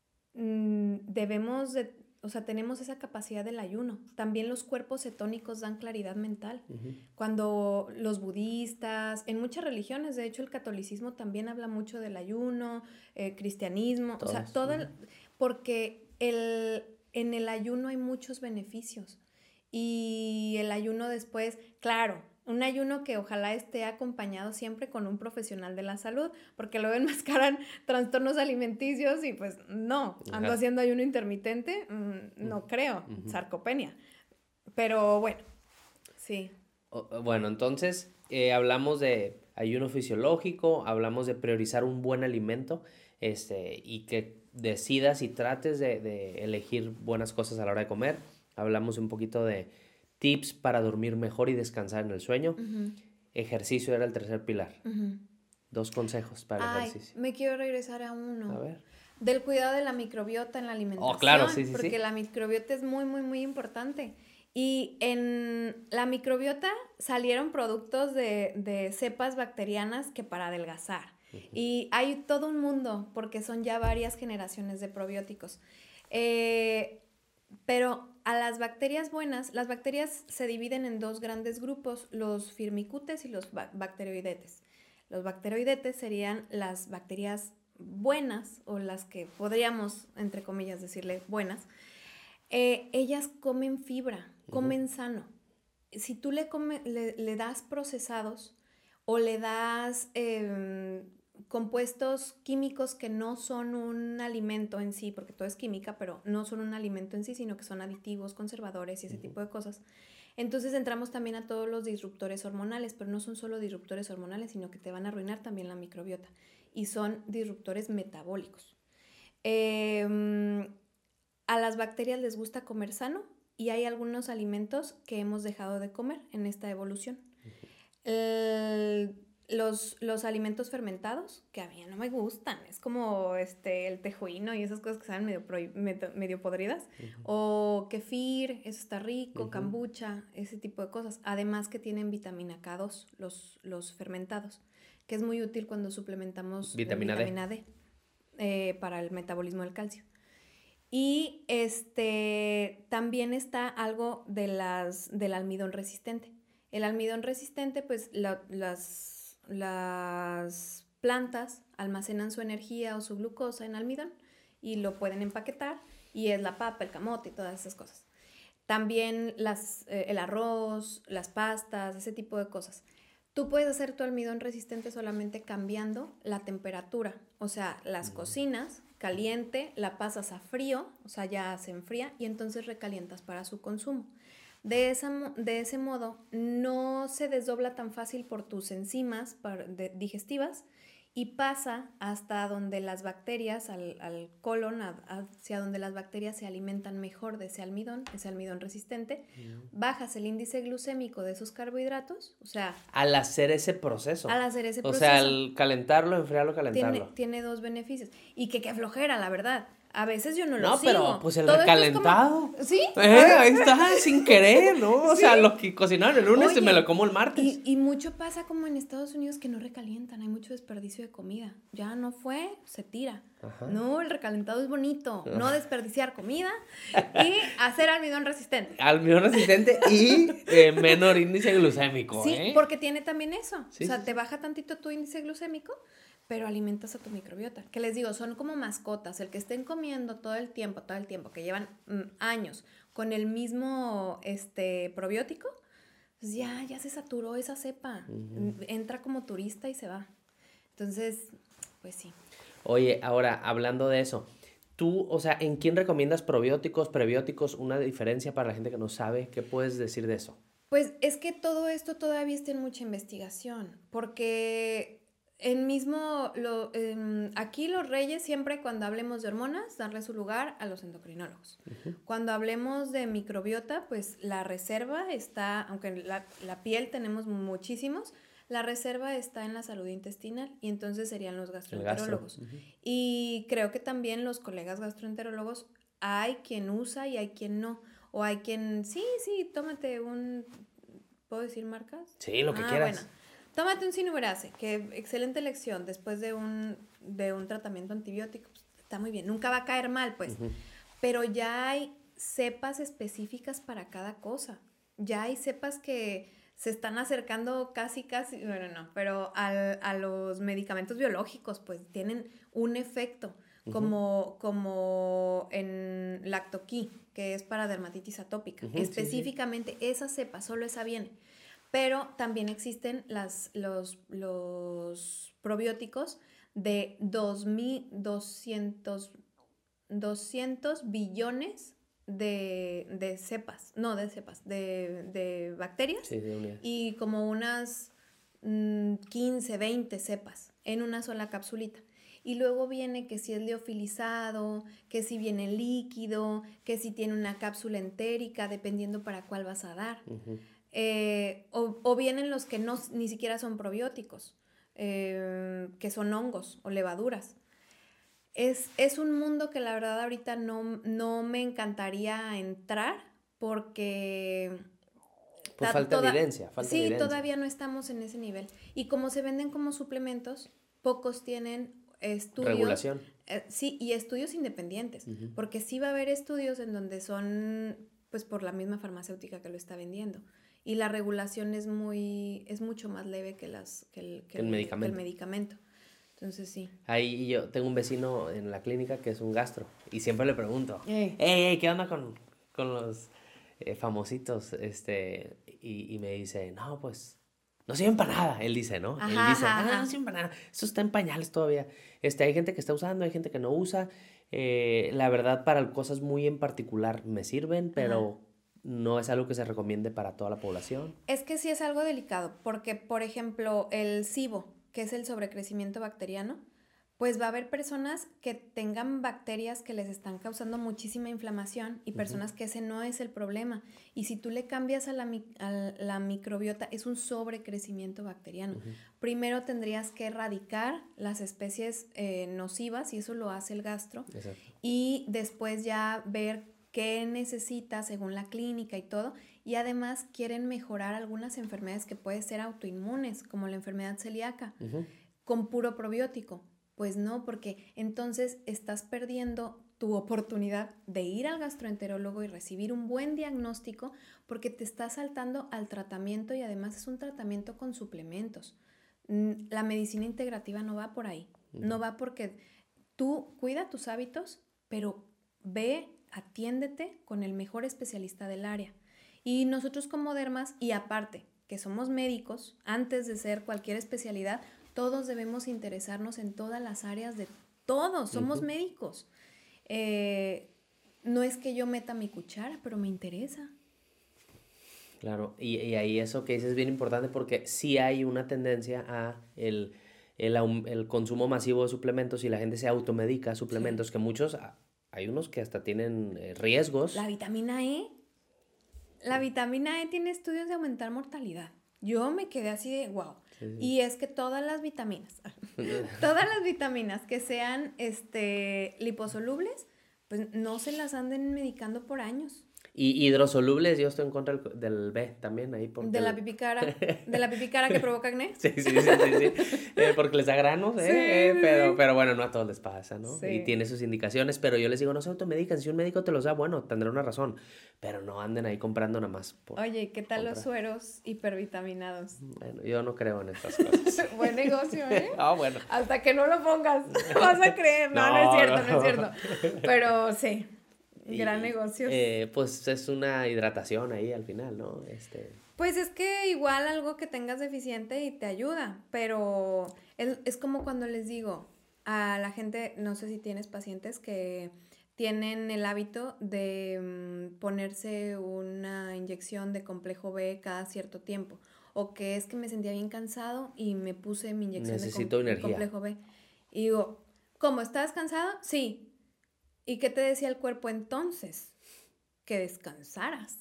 debemos de, o sea, tenemos esa capacidad del ayuno. También los cuerpos cetónicos dan claridad mental. Cuando los budistas, en muchas religiones, de hecho el catolicismo también habla mucho del ayuno, cristianismo, o sea, porque en el ayuno hay muchos beneficios. Y el ayuno después, claro, un ayuno que ojalá esté acompañado siempre con un profesional de la salud, porque luego enmascaran trastornos alimenticios y pues no, ando haciendo ayuno intermitente, no creo, sarcopenia. Pero bueno, sí. Bueno, entonces hablamos de ayuno fisiológico, hablamos de priorizar un buen alimento y que decidas y trates de elegir buenas cosas a la hora de comer. Hablamos un poquito de tips para dormir mejor y descansar en el sueño. Ejercicio era el tercer pilar. 2 consejos para el ejercicio. Me quiero regresar a uno. A ver. Del cuidado de la microbiota en la alimentación. Oh, claro, sí. Porque la microbiota es muy, muy, muy importante. Y en la microbiota salieron productos de cepas bacterianas que para adelgazar. Y hay todo un mundo, porque son ya varias generaciones de probióticos. Pero a las bacterias buenas, las bacterias se dividen en 2 grandes grupos, los firmicutes y los bacteroidetes. Los bacteroidetes serían las bacterias buenas, o las que podríamos, entre comillas, decirle buenas. Ellas comen fibra, comen sano. Si tú le das procesados o le das compuestos químicos que no son un alimento en sí, porque todo es química, pero no son un alimento en sí, sino que son aditivos, conservadores y ese tipo de cosas. Entonces entramos también a todos los disruptores hormonales, pero no son solo disruptores hormonales, sino que te van a arruinar también la microbiota. Y son disruptores metabólicos. A las bacterias les gusta comer sano y hay algunos alimentos que hemos dejado de comer en esta evolución. Los alimentos fermentados, que a mí no me gustan, es como el tejuino y esas cosas que saben medio podridas, o kefir, eso está rico, kombucha, ese tipo de cosas. Además que tienen vitamina K2, los fermentados, que es muy útil cuando suplementamos vitamina D para el metabolismo del calcio. Y también está algo del almidón resistente. El almidón resistente, pues las plantas almacenan su energía o su glucosa en almidón y lo pueden empaquetar, y es la papa, el camote y todas esas cosas. También el arroz, las pastas, ese tipo de cosas. Tú puedes hacer tu almidón resistente solamente cambiando la temperatura. O sea, las cocinas caliente, la pasas a frío, o sea, ya se enfría, y entonces recalientas para su consumo. De ese modo, no se desdobla tan fácil por tus enzimas digestivas y pasa hasta donde las bacterias, al colon, hacia donde las bacterias se alimentan mejor de ese almidón resistente. Bajas el índice glucémico de esos carbohidratos, o sea... Al hacer ese proceso. O sea, al calentarlo, enfriarlo, calentarlo. Tiene dos beneficios. Y qué flojera, la verdad. A veces yo no lo sigo. No, pero pues el recalentado. Como... ¿Sí? Ahí está, sin querer, ¿no? O sea, lo que cocinaron el lunes se me lo como el martes. Y mucho pasa como en Estados Unidos que no recalientan, hay mucho desperdicio de comida. Ya no fue, se tira. Ajá. No, el recalentado es bonito. No desperdiciar comida y hacer almidón resistente. Almidón resistente y menor índice glucémico. Sí, porque tiene también eso. Sí, o sea, te baja tantito tu índice glucémico, pero alimentas a tu microbiota. Que les digo, son como mascotas. El que estén comiendo todo el tiempo, que llevan años con el mismo probiótico, pues ya se saturó esa cepa. Entra como turista y se va. Entonces, pues sí. Oye, ahora, hablando de eso, tú, o sea, ¿en quién recomiendas probióticos, prebióticos? Una diferencia para la gente que no sabe. ¿Qué puedes decir de eso? Pues es que todo esto todavía está en mucha investigación, porque aquí los reyes siempre, cuando hablemos de hormonas, darle su lugar a los endocrinólogos. Cuando hablemos de microbiota, pues la reserva está, aunque la piel tenemos muchísimos, la reserva está en la salud intestinal, y entonces serían los gastroenterólogos. Y creo que también los colegas gastroenterólogos, hay quien usa y hay quien no. O hay quien, sí, tómate ¿puedo decir marcas? Sí, lo que quieras. Bueno, tómate un Sinuberase, que excelente elección después de un tratamiento antibiótico. Pues, está muy bien, nunca va a caer mal, pues. Pero ya hay cepas específicas para cada cosa. Ya hay cepas que se están acercando casi, bueno, no, pero a los medicamentos biológicos, pues tienen un efecto. Como en Lactoquí, que es para dermatitis atópica. Específicamente, sí. Esa cepa, solo esa viene. Pero también existen los probióticos de 200 billones de cepas, de bacterias, sí, de unidades. Y como unas 15, 20 cepas en una sola capsulita. Y luego viene que si es liofilizado, que si viene líquido, que si tiene una cápsula entérica, dependiendo para cuál vas a dar. O vienen los que ni siquiera son probióticos, que son hongos o levaduras. Es un mundo que la verdad ahorita no me encantaría entrar porque... Pues falta evidencia. Sí, todavía no estamos en ese nivel. Y como se venden como suplementos, pocos tienen estudios. Regulación. Sí, y estudios independientes. Porque sí va a haber estudios en donde son, pues, por la misma farmacéutica que lo está vendiendo. Y la regulación es mucho más leve que el medicamento. Entonces, sí. Ahí yo tengo un vecino en la clínica que es un gastro. Y siempre le pregunto, ¿qué onda con los famositos? Y me dice, no, pues... no sirven para nada, él dice, ¿no? Él dice, no sirven para nada, eso está en pañales todavía. Hay gente que está usando, hay gente que no usa. La verdad, para cosas muy en particular me sirven, pero no es algo que se recomiende para toda la población. Es que sí es algo delicado, porque, por ejemplo, el SIBO, que es el sobrecrecimiento bacteriano, pues va a haber personas que tengan bacterias que les están causando muchísima inflamación y personas que ese no es el problema. Y si tú le cambias a la microbiota, es un sobrecrecimiento bacteriano. Primero tendrías que erradicar las especies nocivas, y eso lo hace el gastro. Exacto. Y después ya ver qué necesita según la clínica y todo. Y además quieren mejorar algunas enfermedades que pueden ser autoinmunes, como la enfermedad celíaca, con puro probiótico. Pues no, porque entonces estás perdiendo tu oportunidad de ir al gastroenterólogo y recibir un buen diagnóstico, porque te estás saltando al tratamiento, y además es un tratamiento con suplementos. La medicina integrativa no va por ahí. No va porque tú cuida tus hábitos, pero ve, atiéndete con el mejor especialista del área. Y nosotros como dermas, y aparte que somos médicos, antes de ser cualquier especialidad, todos debemos interesarnos en todas las áreas de todos. Somos médicos. No es que yo meta mi cuchara, pero me interesa. Claro, y ahí eso que dices es bien importante, porque sí hay una tendencia a el consumo masivo de suplementos, y la gente se automedica suplementos, que muchos, hay unos que hasta tienen riesgos. La vitamina E. La vitamina E tiene estudios de aumentar mortalidad. Yo me quedé así de wow. Sí. Y es que todas las vitaminas que sean liposolubles, pues no se las anden medicando por años. Y hidrosolubles, yo estoy en contra del B también ahí. ¿De la pipicara que provoca acné? Sí. Porque les da granos, Sí. Pero bueno, no a todos les pasa, ¿no? Sí. Y tiene sus indicaciones, pero yo les digo, no se automedican. Si un médico te los da, bueno, tendrá una razón, pero no anden ahí comprando nada más. Oye, ¿qué tal los sueros hipervitaminados? Bueno, yo no creo en estas cosas. Buen negocio, ¿eh? Bueno. Hasta que no lo pongas, vas a creer. No es cierto. Pero sí. Gran negocio. Pues es una hidratación ahí al final, ¿no? Pues es que igual algo que tengas deficiente y te ayuda, pero es como cuando les digo a la gente, no sé si tienes pacientes que tienen el hábito de ponerse una inyección de complejo B cada cierto tiempo, o que es que me sentía bien cansado y me puse mi inyección de complejo B. Y digo, ¿cómo? ¿Estás cansado? Sí. ¿Y qué te decía el cuerpo entonces? Que descansaras.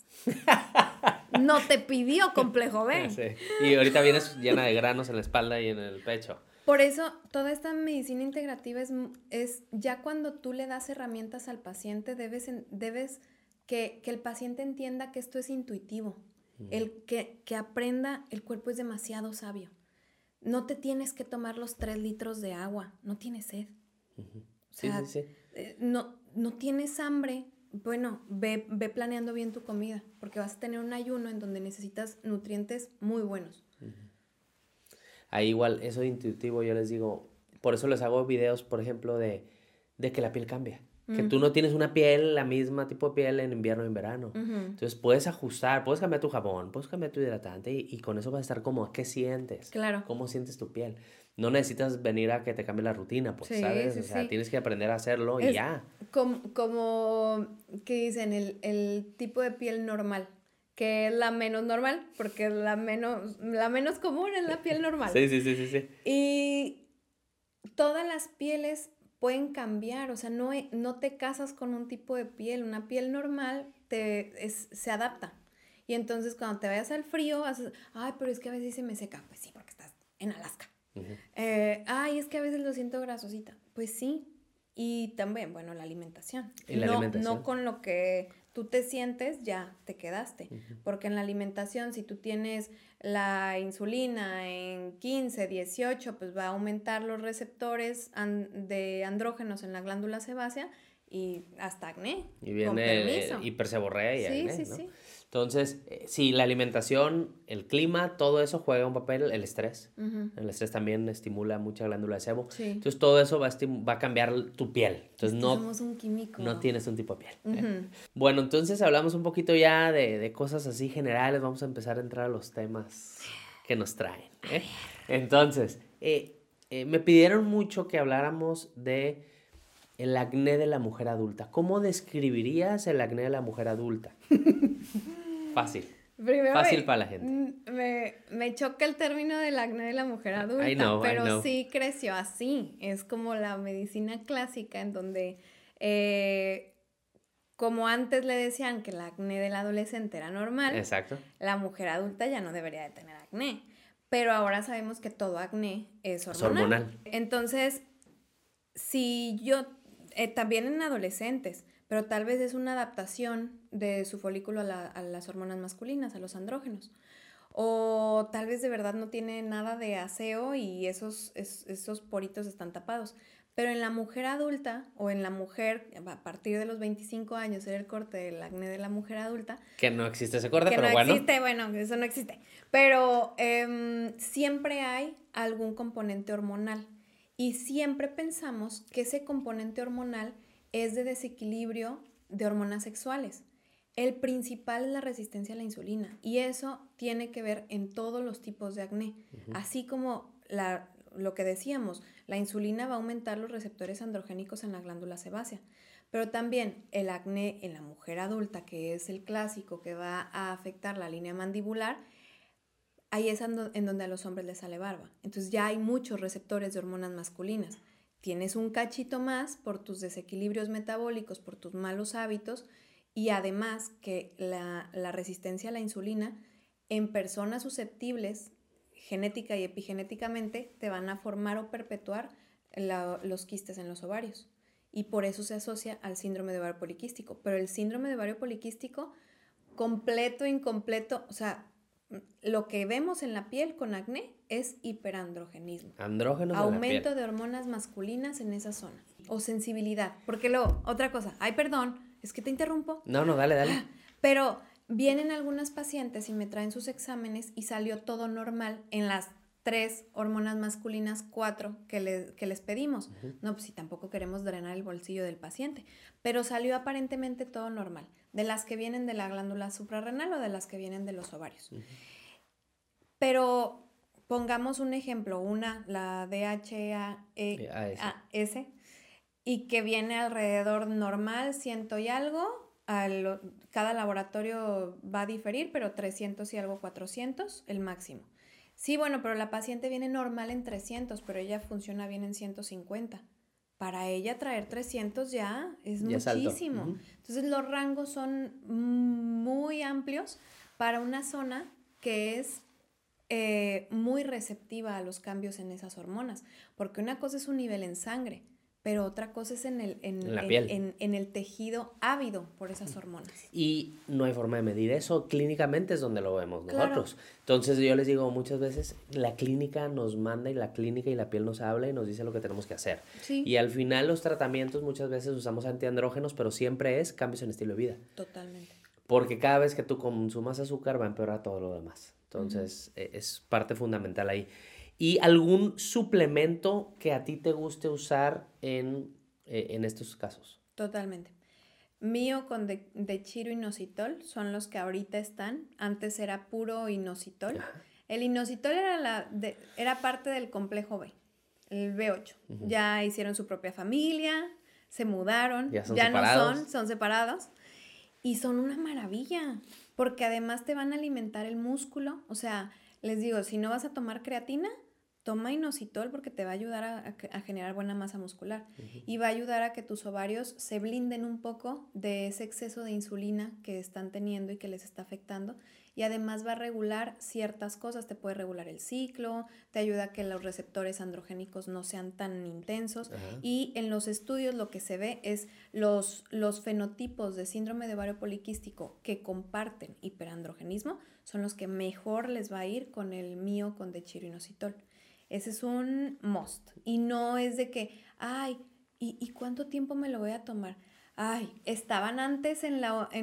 No te pidió complejo B. Sí. Y ahorita vienes llena de granos en la espalda y en el pecho. Por eso, toda esta medicina integrativa es ya cuando tú le das herramientas al paciente, debes que el paciente entienda que esto es intuitivo. El que aprenda, el cuerpo es demasiado sabio. No te tienes que tomar los 3 litros de agua, no tienes sed. Sí. No tienes hambre, bueno, ve planeando bien tu comida, porque vas a tener un ayuno en donde necesitas nutrientes muy buenos. Ahí igual, eso de intuitivo, yo les digo, por eso les hago videos, por ejemplo, de que la piel cambia. Que tú no tienes una piel, la misma tipo de piel en invierno y en verano. Entonces puedes ajustar, puedes cambiar tu jabón, puedes cambiar tu hidratante, y con eso vas a estar cómodo. ¿Qué sientes? Claro. ¿Cómo sientes tu piel? No necesitas venir a que te cambie la rutina, pues, ¿sabes? O sea, tienes que aprender a hacerlo y ya. Como que dicen, el tipo de piel normal, que es la menos normal, porque la menos común es la piel normal. Sí. Y todas las pieles pueden cambiar, o sea, no te casas con un tipo de piel. Una piel normal se adapta. Y entonces cuando te vayas al frío, pero es que a veces se me seca. Pues sí, porque estás en Alaska. Es que a veces lo siento grasosita. Pues sí. Y también, bueno, la alimentación. No con lo que tú te sientes, ya te quedaste. Porque en la alimentación, si tú tienes la insulina en 15, 18, pues va a aumentar los receptores de andrógenos en la glándula sebácea y hasta acné. Y viene hiperseborrea y acné, ¿no? Sí. Entonces, sí, la alimentación, el clima, todo eso juega un papel. El estrés. El estrés también estimula mucha glándula de sebo. Sí. Entonces, todo eso va a cambiar tu piel. Entonces, somos un químico. No tienes un tipo de piel. Bueno, entonces hablamos un poquito ya de cosas así generales. Vamos a empezar a entrar a los temas que nos traen. Entonces, me pidieron mucho que habláramos de el acné de la mujer adulta. ¿Cómo describirías el acné de la mujer adulta? Fácil. Primero Fácil para la gente. Me choca el término del acné de la mujer adulta, I know. pero sí creció así. Es como la medicina clásica en donde, como antes le decían que el acné del adolescente era normal, Exacto. la mujer adulta ya no debería de tener acné. Pero ahora sabemos que todo acné es Es hormonal. hormonal. Entonces, si yo, también en adolescentes, pero tal vez es una adaptación de su folículo a las hormonas masculinas, a los andrógenos. O tal vez de verdad no tiene nada de aseo y esos poritos están tapados. Pero en la mujer adulta o en la mujer, a partir de los 25 años, era el corte del acné de la mujer adulta. Que no existe ese corte, que pero no bueno. existe, bueno, eso no existe. Pero siempre hay algún componente hormonal. Y siempre pensamos que ese componente hormonal es de desequilibrio de hormonas sexuales. El principal es la resistencia a la insulina y eso tiene que ver en todos los tipos de acné. Así como lo que decíamos, la insulina va a aumentar los receptores androgénicos en la glándula sebácea, pero también el acné en la mujer adulta, que es el clásico que va a afectar la línea mandibular, ahí es en donde a los hombres les sale barba. Entonces ya hay muchos receptores de hormonas masculinas. Tienes un cachito más por tus desequilibrios metabólicos, por tus malos hábitos y además que la resistencia a la insulina en personas susceptibles genética y epigenéticamente te van a formar o perpetuar los quistes en los ovarios y por eso se asocia al síndrome de ovario poliquístico. Pero el síndrome de ovario poliquístico completo, incompleto, o sea, lo que vemos en la piel con acné es hiperandrogenismo. Andrógenos aumento de hormonas masculinas en esa zona. O sensibilidad. Porque luego, otra cosa. Ay, perdón, es que te interrumpo. No, dale. Pero vienen algunas pacientes y me traen sus exámenes y salió todo normal en las 3 hormonas masculinas, 4 que les pedimos. No, pues si tampoco queremos drenar el bolsillo del paciente. Pero salió aparentemente todo normal. De las que vienen de la glándula suprarrenal o de las que vienen de los ovarios. Pero pongamos un ejemplo, la DHEAS, y que viene alrededor normal, 100 y algo, cada laboratorio va a diferir, pero 300 y algo, 400, el máximo. Sí, bueno, pero la paciente viene normal en 300, pero ella funciona bien en 150. Para ella traer 300 ya es muchísimo. Entonces los rangos son muy amplios para una zona que es muy receptiva a los cambios en esas hormonas, porque una cosa es un nivel en sangre, pero otra cosa es en la piel, en el tejido ávido por esas hormonas. Y no hay forma de medir eso, clínicamente es donde lo vemos nosotros. Claro. Entonces yo les digo muchas veces, la clínica nos manda y la clínica y la piel nos habla y nos dice lo que tenemos que hacer. Sí. Y al final los tratamientos muchas veces usamos antiandrógenos, pero siempre es cambios en estilo de vida. Totalmente. Porque cada vez que tú consumas azúcar va a empeorar todo lo demás. Entonces es parte fundamental ahí. ¿Y algún suplemento que a ti te guste usar en estos casos? Totalmente. Mío con dechiro-inositol son los que ahorita están. Antes era puro inositol. Ajá. El inositol era parte del complejo B, el B8. Ya hicieron su propia familia, se mudaron. Ya separados. Son separados. Y son una maravilla, porque además te van a alimentar el músculo. O sea, les digo, si no vas a tomar creatina, toma inositol porque te va a ayudar a generar buena masa muscular. Y va a ayudar a que tus ovarios se blinden un poco de ese exceso de insulina que están teniendo y que les está afectando. Y además va a regular ciertas cosas. Te puede regular el ciclo, te ayuda a que los receptores androgénicos no sean tan intensos. Ajá. Y en los estudios lo que se ve es los fenotipos de síndrome de ovario poliquístico que comparten hiperandrogenismo son los que mejor les va a ir con el mío con dechiro-inositol. Ese es un must. Y no es de que, ay, ¿y cuánto tiempo me lo voy a tomar? Ay, estaban antes en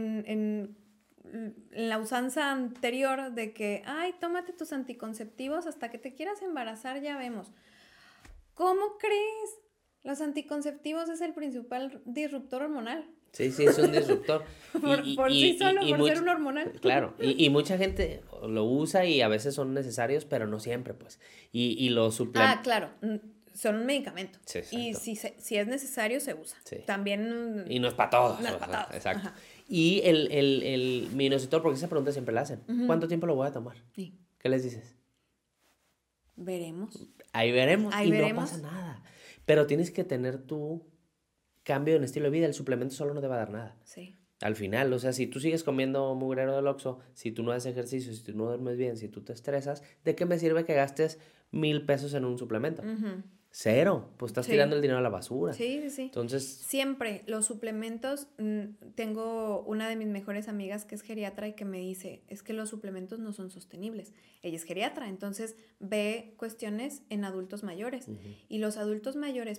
la usanza anterior de que, ay, tómate tus anticonceptivos hasta que te quieras embarazar, ya vemos. ¿Cómo crees? Los anticonceptivos es el principal disruptor hormonal. Sí, es un disruptor. por sí solo, por ser un hormonal. Claro, y mucha gente lo usa y a veces son necesarios, pero no siempre, pues. Y los suplementos. Claro. son un medicamento. Sí, y exacto. si es necesario, se usa. Sí. También... Y no es para todos. No es para todos. Exacto. Ajá. Y el minoxidil, porque esa pregunta siempre la hacen. ¿Cuánto tiempo lo voy a tomar? Sí. ¿Qué les dices? Veremos. Ahí veremos. Ahí y veremos. no pasa nada. Pero tienes que tener tu cambio en estilo de vida. El suplemento solo no te va a dar nada. Sí. Al final, o sea, si tú sigues comiendo mugrero del Oxxo, si tú no haces ejercicio, si tú no duermes bien, si tú te estresas, ¿de qué me sirve que gastes 1,000 pesos en un suplemento? Cero. Pues estás tirando el dinero a la basura. Sí. Entonces... Siempre los suplementos, tengo una de mis mejores amigas que es geriatra y que me dice, es que los suplementos no son sostenibles. Ella es geriatra, entonces ve cuestiones en adultos mayores. Y los adultos mayores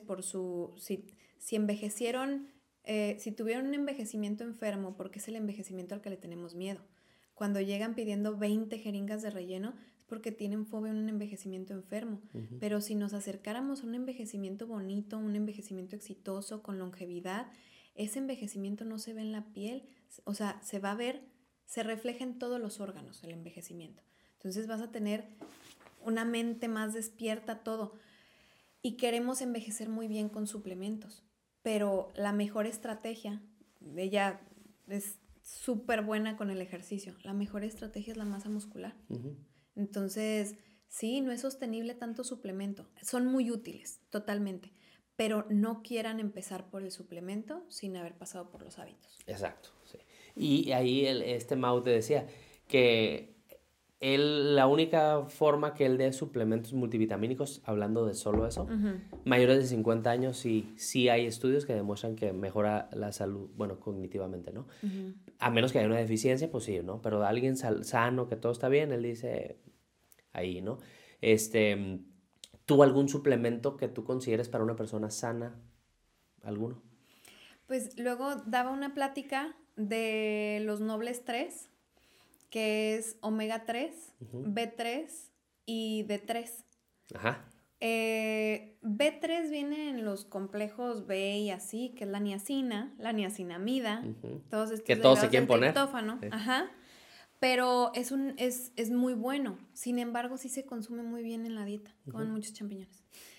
si envejecieron, si tuvieron un envejecimiento enfermo, porque es el envejecimiento al que le tenemos miedo. Cuando llegan pidiendo 20 jeringas de relleno, es porque tienen fobia a un envejecimiento enfermo. Pero si nos acercáramos a un envejecimiento bonito, un envejecimiento exitoso, con longevidad, ese envejecimiento no se ve en la piel, o sea, se va a ver, se refleja en todos los órganos el envejecimiento. Entonces vas a tener una mente más despierta, todo. Y queremos envejecer muy bien con suplementos. Pero la mejor estrategia, ella es súper buena con el ejercicio, la mejor estrategia es la masa muscular. Entonces, sí, no es sostenible tanto suplemento. Son muy útiles, totalmente. Pero no quieran empezar por el suplemento sin haber pasado por los hábitos. Exacto, sí. Y ahí Mau te decía que la única forma que él dé suplementos multivitamínicos, hablando de solo eso, mayores de 50 años, sí hay estudios que demuestran que mejora la salud, bueno, cognitivamente, ¿no? A menos que haya una deficiencia, pues sí, ¿no? Pero alguien sano, que todo está bien, él dice ahí, ¿no? ¿Tú algún suplemento que tú consideres para una persona sana? ¿Alguno? Pues luego daba una plática de los nobles 3, que es omega 3, B3 y D3. Ajá. B3 viene en los complejos B y así, que es la niacinamida, todos estos que todos se quieren del poner. triptófano. Sí. Ajá. Pero es muy bueno. Sin embargo, sí se consume muy bien en la dieta, con muchos champiñones.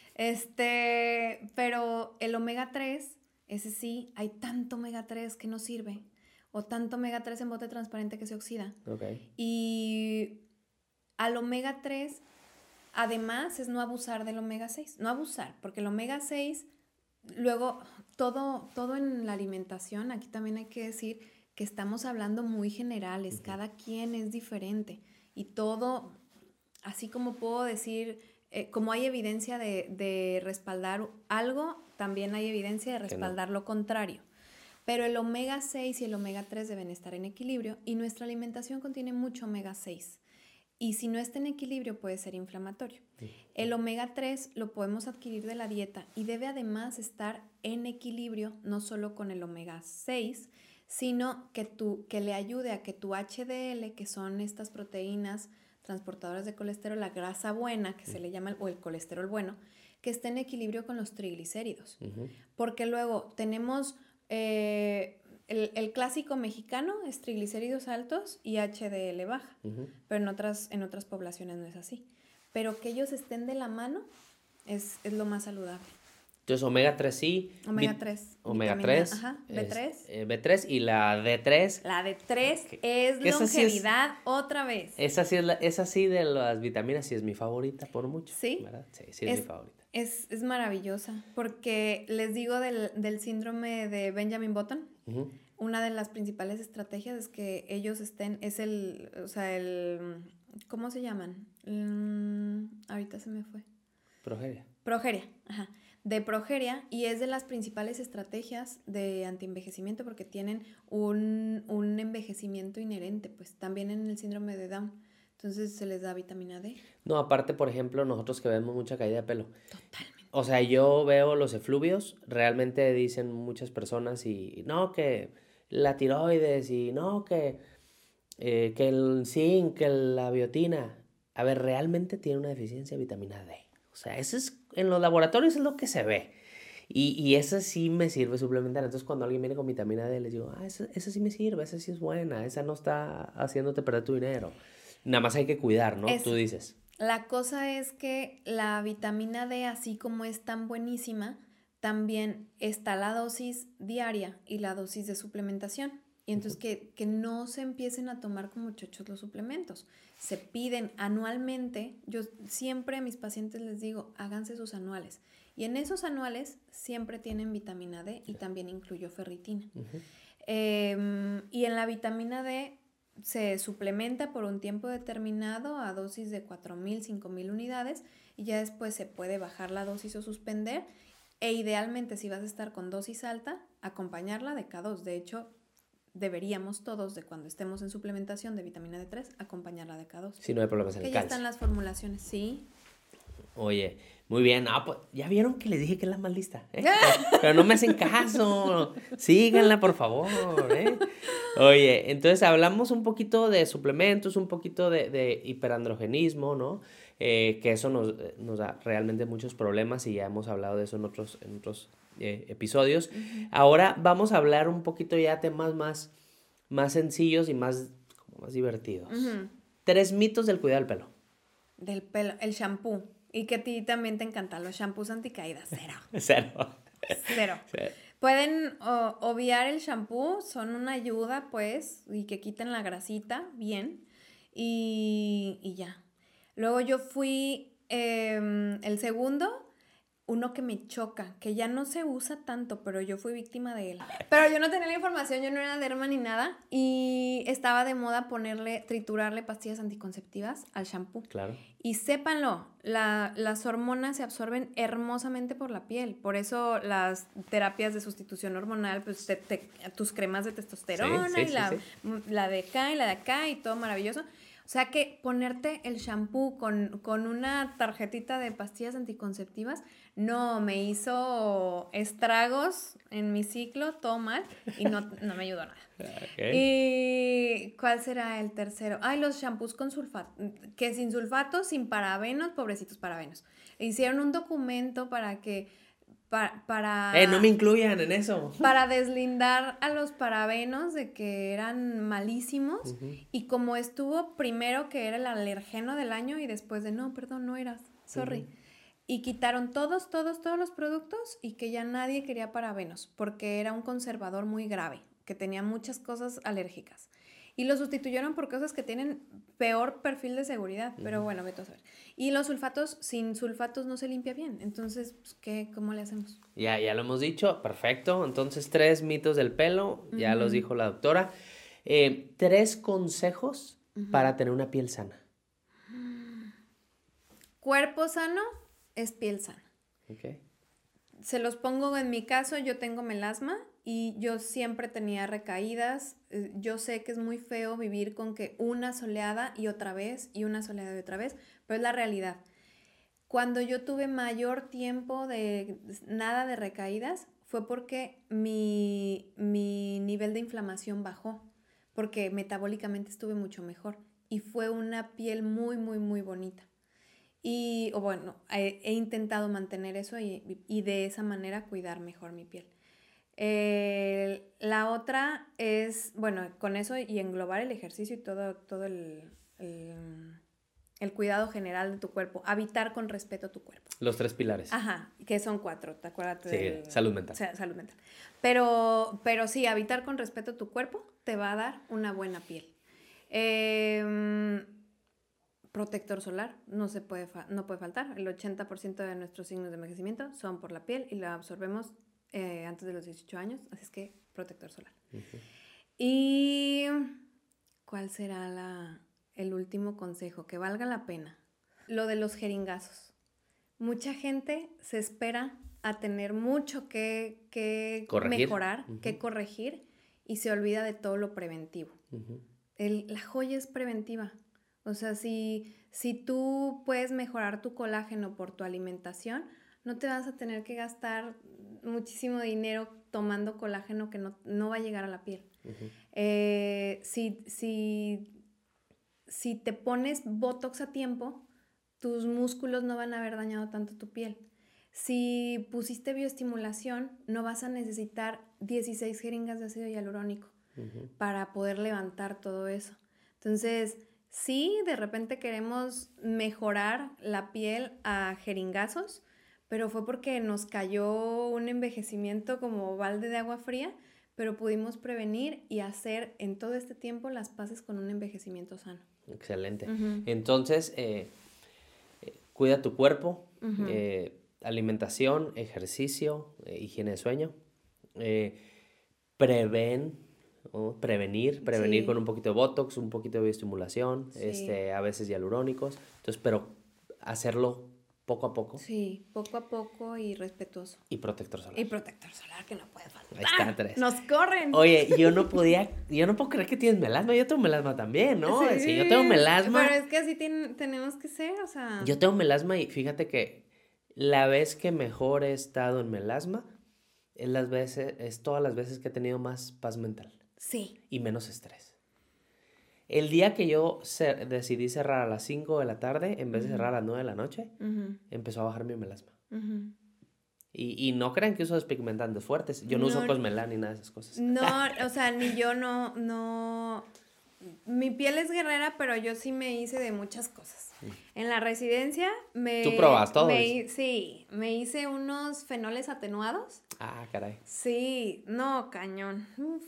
Pero el omega 3, ese sí, hay tanto omega 3 que no sirve. O tanto omega 3 en bote transparente que se oxida. Okay. Y al omega 3, además, es no abusar del omega 6. No abusar, porque el omega 6, luego, todo en la alimentación, aquí también hay que decir que estamos hablando muy generales, cada quien es diferente. Y todo, así como puedo decir, como hay evidencia de respaldar algo, también hay evidencia de respaldar lo contrario. Pero el omega 6 y el omega 3 deben estar en equilibrio y nuestra alimentación contiene mucho omega 6. Y si no está en equilibrio puede ser inflamatorio. El omega 3 lo podemos adquirir de la dieta y debe además estar en equilibrio no solo con el omega 6, sino que le ayude a que tu HDL, que son estas proteínas transportadoras de colesterol, la grasa buena, que se le llama, o el colesterol bueno, que esté en equilibrio con los triglicéridos. Porque luego tenemos... el clásico mexicano es triglicéridos altos y HDL baja, pero en otras poblaciones no es así. Pero que ellos estén de la mano es lo más saludable. Entonces, omega 3 sí. Omega 3. Omega 3. Ajá, B3. B3 y la D3. La D3 es longevidad otra vez. Esa sí de las vitaminas sí es mi favorita por mucho. ¿Sí? ¿Verdad? Sí, es mi favorita. Es maravillosa, porque les digo del síndrome de Benjamin Button, una de las principales estrategias es que ellos ¿cómo se llaman? Ahorita se me fue. Progeria, ajá. De progeria, y es de las principales estrategias de antienvejecimiento porque tienen un envejecimiento inherente, pues también en el síndrome de Down. Entonces se les da vitamina D. No, aparte, por ejemplo, nosotros que vemos mucha caída de pelo. Totalmente. O sea, yo veo los efluvios, realmente dicen muchas personas y no, que la tiroides y no, que el zinc, que la biotina. A ver, realmente tiene una deficiencia de vitamina D. O sea, eso es, en los laboratorios es lo que se ve. Y esa sí me sirve suplementar. Entonces, cuando alguien viene con vitamina D, les digo, esa sí me sirve, esa sí es buena, esa no está haciéndote perder tu dinero. Nada más hay que cuidar, ¿no? Tú dices. La cosa es que la vitamina D, así como es tan buenísima, también está la dosis diaria y la dosis de suplementación. Y entonces que no se empiecen a tomar como chochos los suplementos. Se piden anualmente. Yo siempre a mis pacientes les digo, háganse sus anuales. Y en esos anuales siempre tienen vitamina D y también incluyo ferritina. Y en la vitamina D se suplementa por un tiempo determinado a dosis de 4,000, 5,000 unidades y ya después se puede bajar la dosis o suspender. E idealmente, si vas a estar con dosis alta, acompañarla de K2. De hecho, deberíamos todos, de cuando estemos en suplementación de vitamina D3, acompañarla de K2. Si no hay problemas en el calcio. Que ya calcio. están las formulaciones, sí. Oye, muy bien. Pues, ya vieron que les dije que es la más lista, ¿eh? Pero no me hacen caso. Síganla, por favor, ¿eh? Oye, entonces hablamos un poquito de suplementos, un poquito de hiperandrogenismo, ¿no? Que eso nos da realmente muchos problemas y ya hemos hablado de eso en otros episodios. Ahora vamos a hablar un poquito ya de temas más sencillos y más divertidos. 3 mitos del cuidado del pelo. Del pelo, el shampoo. Y que a ti también te encantan los shampoos anticaídas. Cero. Pueden obviar el shampoo, son una ayuda, pues, y que quiten la grasita bien. Y ya. Luego yo fui el segundo, uno que me choca, que ya no se usa tanto, pero yo fui víctima de él. Pero yo no tenía la información, yo no era derma ni nada, y estaba de moda triturarle pastillas anticonceptivas al shampoo. Claro. Y sépanlo, las hormonas se absorben hermosamente por la piel, por eso las terapias de sustitución hormonal, pues tus cremas de testosterona la de acá y la de acá y todo maravilloso. O sea que ponerte el shampoo con una tarjetita de pastillas anticonceptivas no me hizo estragos en mi ciclo, todo mal, y no me ayudó nada. ¿Y cuál será el tercero? Ay, los shampoos con sulfato, que sin sulfato, sin parabenos, pobrecitos parabenos. Hicieron un documento para que no me incluyan en eso. Para deslindar a los parabenos de que eran malísimos. Y como estuvo primero que era el alergeno del año y después de no, perdón, no eras, sorry. Y quitaron todos los productos y que ya nadie quería parabenos porque era un conservador muy grave, que tenía muchas cosas alérgicas. Y lo sustituyeron por cosas que tienen peor perfil de seguridad. Pero bueno, vete a saber. Y los sulfatos, sin sulfatos no se limpia bien. Entonces, pues, ¿cómo le hacemos? Ya lo hemos dicho. Perfecto. Entonces, 3 mitos del pelo. Ya los dijo la doctora. 3 consejos para tener una piel sana. Cuerpo sano es piel sana. Okay. Se los pongo en mi caso, yo tengo melasma y yo siempre tenía recaídas. Yo sé que es muy feo vivir con que una soleada y otra vez, y una soleada y otra vez, pero es la realidad. Cuando yo tuve mayor tiempo de nada de recaídas, fue porque mi nivel de inflamación bajó, porque metabólicamente estuve mucho mejor y fue una piel muy, muy, muy bonita. Y bueno, he intentado mantener eso y de esa manera cuidar mejor mi piel. La otra es, bueno, con eso y englobar el ejercicio y todo el cuidado general de tu cuerpo. Habitar con respeto a tu cuerpo. Los 3 pilares. Ajá, que son 4, ¿te acuerdas? Sí, salud mental. Salud mental. Pero sí, habitar con respeto a tu cuerpo te va a dar una buena piel. Protector solar no puede faltar. El 80% de nuestros signos de envejecimiento son por la piel y la absorbemos antes de los 18 años, así es que protector solar. ¿Y cuál será el último consejo? Que valga la pena. Lo de los jeringazos. Mucha gente se espera a tener mucho que mejorar, que corregir, y se olvida de todo lo preventivo. La joya es preventiva. O sea, si tú puedes mejorar tu colágeno por tu alimentación, no te vas a tener que gastar muchísimo dinero tomando colágeno que no va a llegar a la piel. Si te pones Botox a tiempo, tus músculos no van a haber dañado tanto tu piel. Si pusiste bioestimulación, no vas a necesitar 16 jeringas de ácido hialurónico para poder levantar todo eso. Entonces, Sí, de repente queremos mejorar la piel a jeringazos, pero fue porque nos cayó un envejecimiento como balde de agua fría, pero pudimos prevenir y hacer en todo este tiempo las paces con un envejecimiento sano. Excelente. Ujú. Entonces, cuida tu cuerpo, Ujú. alimentación, ejercicio, higiene de sueño. eh, Prevén, ¿no? Prevenir con Sí, un poquito de Botox, un poquito de bioestimulación, sí, a veces hialurónicos. Entonces, pero hacerlo poco a poco sí, poco a poco y respetuoso. y protector Y solar. protector solar que no puede Ahí está, faltar. tres. Nos corren. Oye, yo no puedo creer que tienes melasma. Yo tengo melasma también, ¿no? Si yo tengo Sí, pero melasma, es que así tenemos que ser, o sea, yo tengo melasma y fíjate que la vez que mejor he estado en melasma es todas las veces que he tenido más paz mental sí. y menos estrés. El día que yo decidí cerrar a las 5 de la tarde, en vez de cerrar a las 9 de la noche, Ujú, empezó a bajar mi melasma. ujú. Y no crean que uso despigmentantes fuertes. Yo no uso No, Cosmelan ni nada de esas cosas. no, o sea, ni yo no. Mi piel es guerrera, pero yo sí me hice de muchas cosas. En la residencia Tú probas todo, dices. sí, me hice unos fenoles atenuados. Ah, caray. Sí, no, cañón. Uf,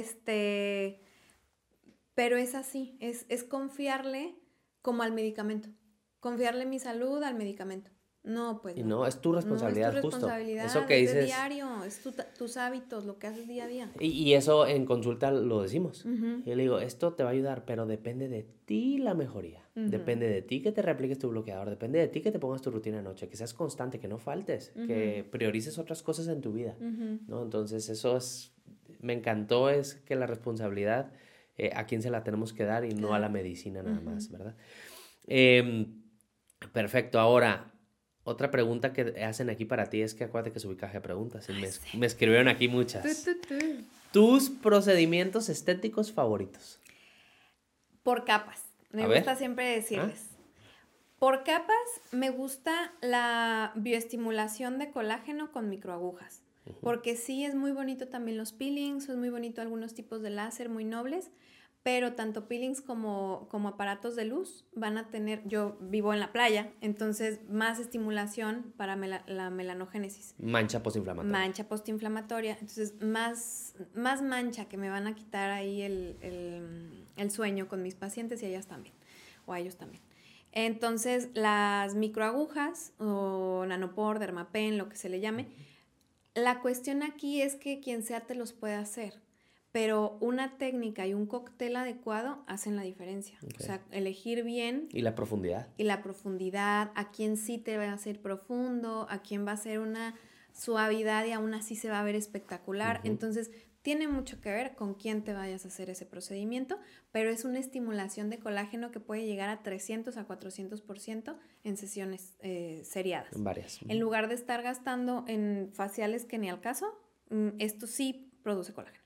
pero es así, es confiarle como al medicamento. Confiarle mi salud al medicamento. No, pues Y no. no, es tu No, es tu responsabilidad, justo. Eso responsabilidad, que es de dices. diario, es tus hábitos, lo que haces día a día. Y eso en consulta lo decimos. Ujú, Y yo le digo, esto te va a ayudar, pero depende de ti la mejoría. ujú, Depende de ti que te repliques tu bloqueador. Depende de ti que te pongas tu rutina de noche, que seas constante, que no faltes, ujú, que priorices otras cosas en tu vida, ujú. ¿no? Entonces me encantó es que la responsabilidad a quién se la tenemos que dar y no a la Claro. medicina nada Ujú. más, ¿verdad? Em, Perfecto, ahora, otra pregunta que hacen aquí para ti es que acuérdate que subí caja de preguntas y Ay, me sí. escribieron aquí Tu, muchas. tu, tu. ¿Tus procedimientos estéticos favoritos? Por capas. A Me gusta ver. siempre ¿Ah? decirles. Por capas me gusta la bioestimulación de colágeno con microagujas. Porque sí es muy bonito también los peelings, es muy bonito algunos tipos de láser muy nobles, pero tanto peelings como aparatos de luz van a tener, yo vivo en la playa, entonces más estimulación para la melanogénesis. Mancha postinflamatoria. Mancha postinflamatoria, entonces más mancha que me van a quitar ahí el sueño con mis pacientes y a ellas también, o a ellos también. Entonces las microagujas o nanopor, dermapen, lo que se le llame, la cuestión aquí es que quien sea te los puede hacer, pero una técnica y un cóctel adecuado hacen la diferencia. Ok. O sea, elegir bien ¿Y la profundidad? y la profundidad, a quién sí te va a hacer profundo, a quién va a ser una suavidad y aún así se va a ver espectacular. Entonces, tiene mucho que ver con quién te vayas a hacer ese procedimiento, pero es una estimulación de colágeno que puede llegar a 300 a 400% en sesiones seriadas. En varias. En lugar de estar gastando en faciales que ni al caso, esto sí produce colágeno.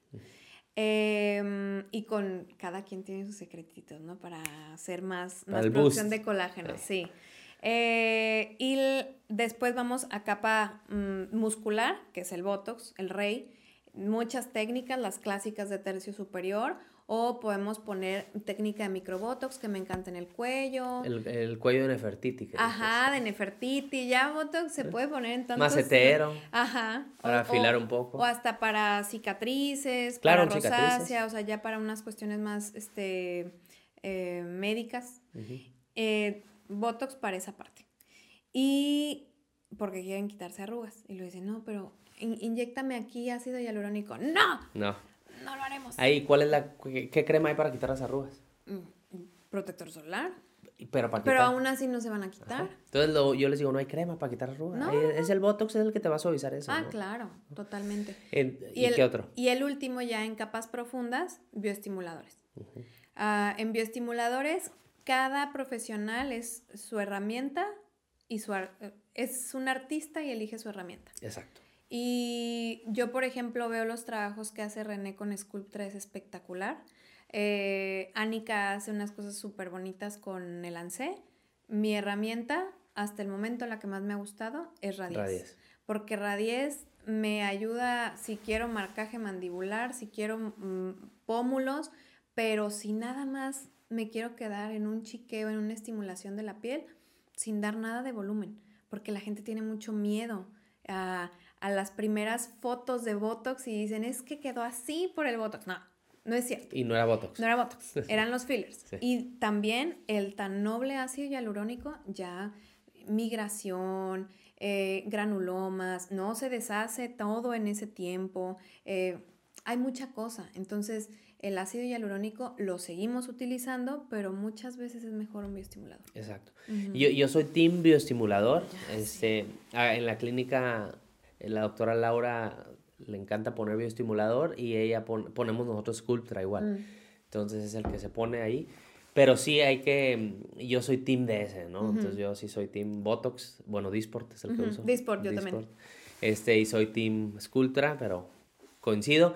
Y con cada quien tiene sus secretitos, ¿no? Para hacer más el producción boost. de colágeno, Sí. sí. Después vamos a capa muscular, que es el Botox, el Rey. Muchas técnicas, las clásicas de tercio superior, o podemos poner técnica de microbotox, que me encanta en el cuello. El cuello de Nefertiti. Que Ajá, de Nefertiti, ya Botox se puede poner en tantos... Macetero. Ajá. Para afilar un poco. O hasta para cicatrices, Claro, para cicatrices. rosácea, o sea, ya para unas cuestiones más médicas. Botox para esa parte. Y porque quieren quitarse arrugas. Y lo dicen, no, pero inyéctame aquí ácido hialurónico. ¡No! No. No lo haremos. Ahí, ¿qué crema hay para quitar las arrugas? Protector solar. Pero para Pero quitar. aún así no se van a quitar. Ajá. Entonces yo les digo, no hay crema para quitar arrugas. No, Es el Botox, es el que te va a suavizar eso. Ah, ¿no? claro, totalmente. ¿Y qué otro? Y el último ya en capas profundas, bioestimuladores. En bioestimuladores, cada profesional es su herramienta y es un artista y elige su herramienta. Exacto. Y yo, por ejemplo, veo los trabajos que hace René con Sculpt 3 espectacular. Annika hace unas cosas súper bonitas con el ANSE. Mi herramienta, hasta el momento la que más me ha gustado, es Radies. Porque Radies me ayuda si quiero marcaje mandibular, si quiero pómulos, pero si nada más me quiero quedar en un chiqueo, en una estimulación de la piel, sin dar nada de volumen, porque la gente tiene mucho miedo a las primeras fotos de Botox y dicen, es que quedó así por el Botox. No, no es cierto. Y no era Botox. No era Botox, eran los fillers. Sí. Y también el tan noble ácido hialurónico, ya migración, granulomas, no se deshace todo en ese tiempo. Hay mucha cosa. Entonces, el ácido hialurónico lo seguimos utilizando, pero muchas veces es mejor un bioestimulador. Exacto. Ujú. Yo soy team bioestimulador. Ya En la clínica, la doctora Laura le encanta poner bioestimulador y ella ponemos nosotros Sculptra igual. Entonces es el que se pone ahí. Pero sí yo soy team de ese, ¿no? Entonces yo sí soy team Botox. Bueno, Dysport es el que uso. Dysport, yo también. Y soy team Sculptra, pero coincido.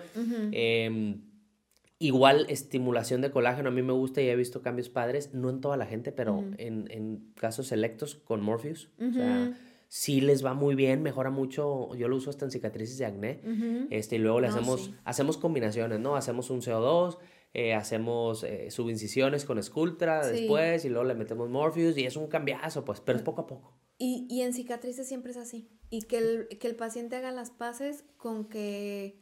Igual estimulación de colágeno a mí me gusta y he visto cambios padres, no en toda la gente, pero en casos selectos con Morpheus. O sea, sí les va muy bien, mejora mucho. Yo lo uso hasta en cicatrices de acné. Y luego le hacemos combinaciones, ¿no? Hacemos un CO2, hacemos subincisiones con Sculptra después y luego le metemos Morpheus y es un cambiazo, pues, pero es poco a poco. Y en cicatrices siempre es así. Y que el paciente haga las paces con que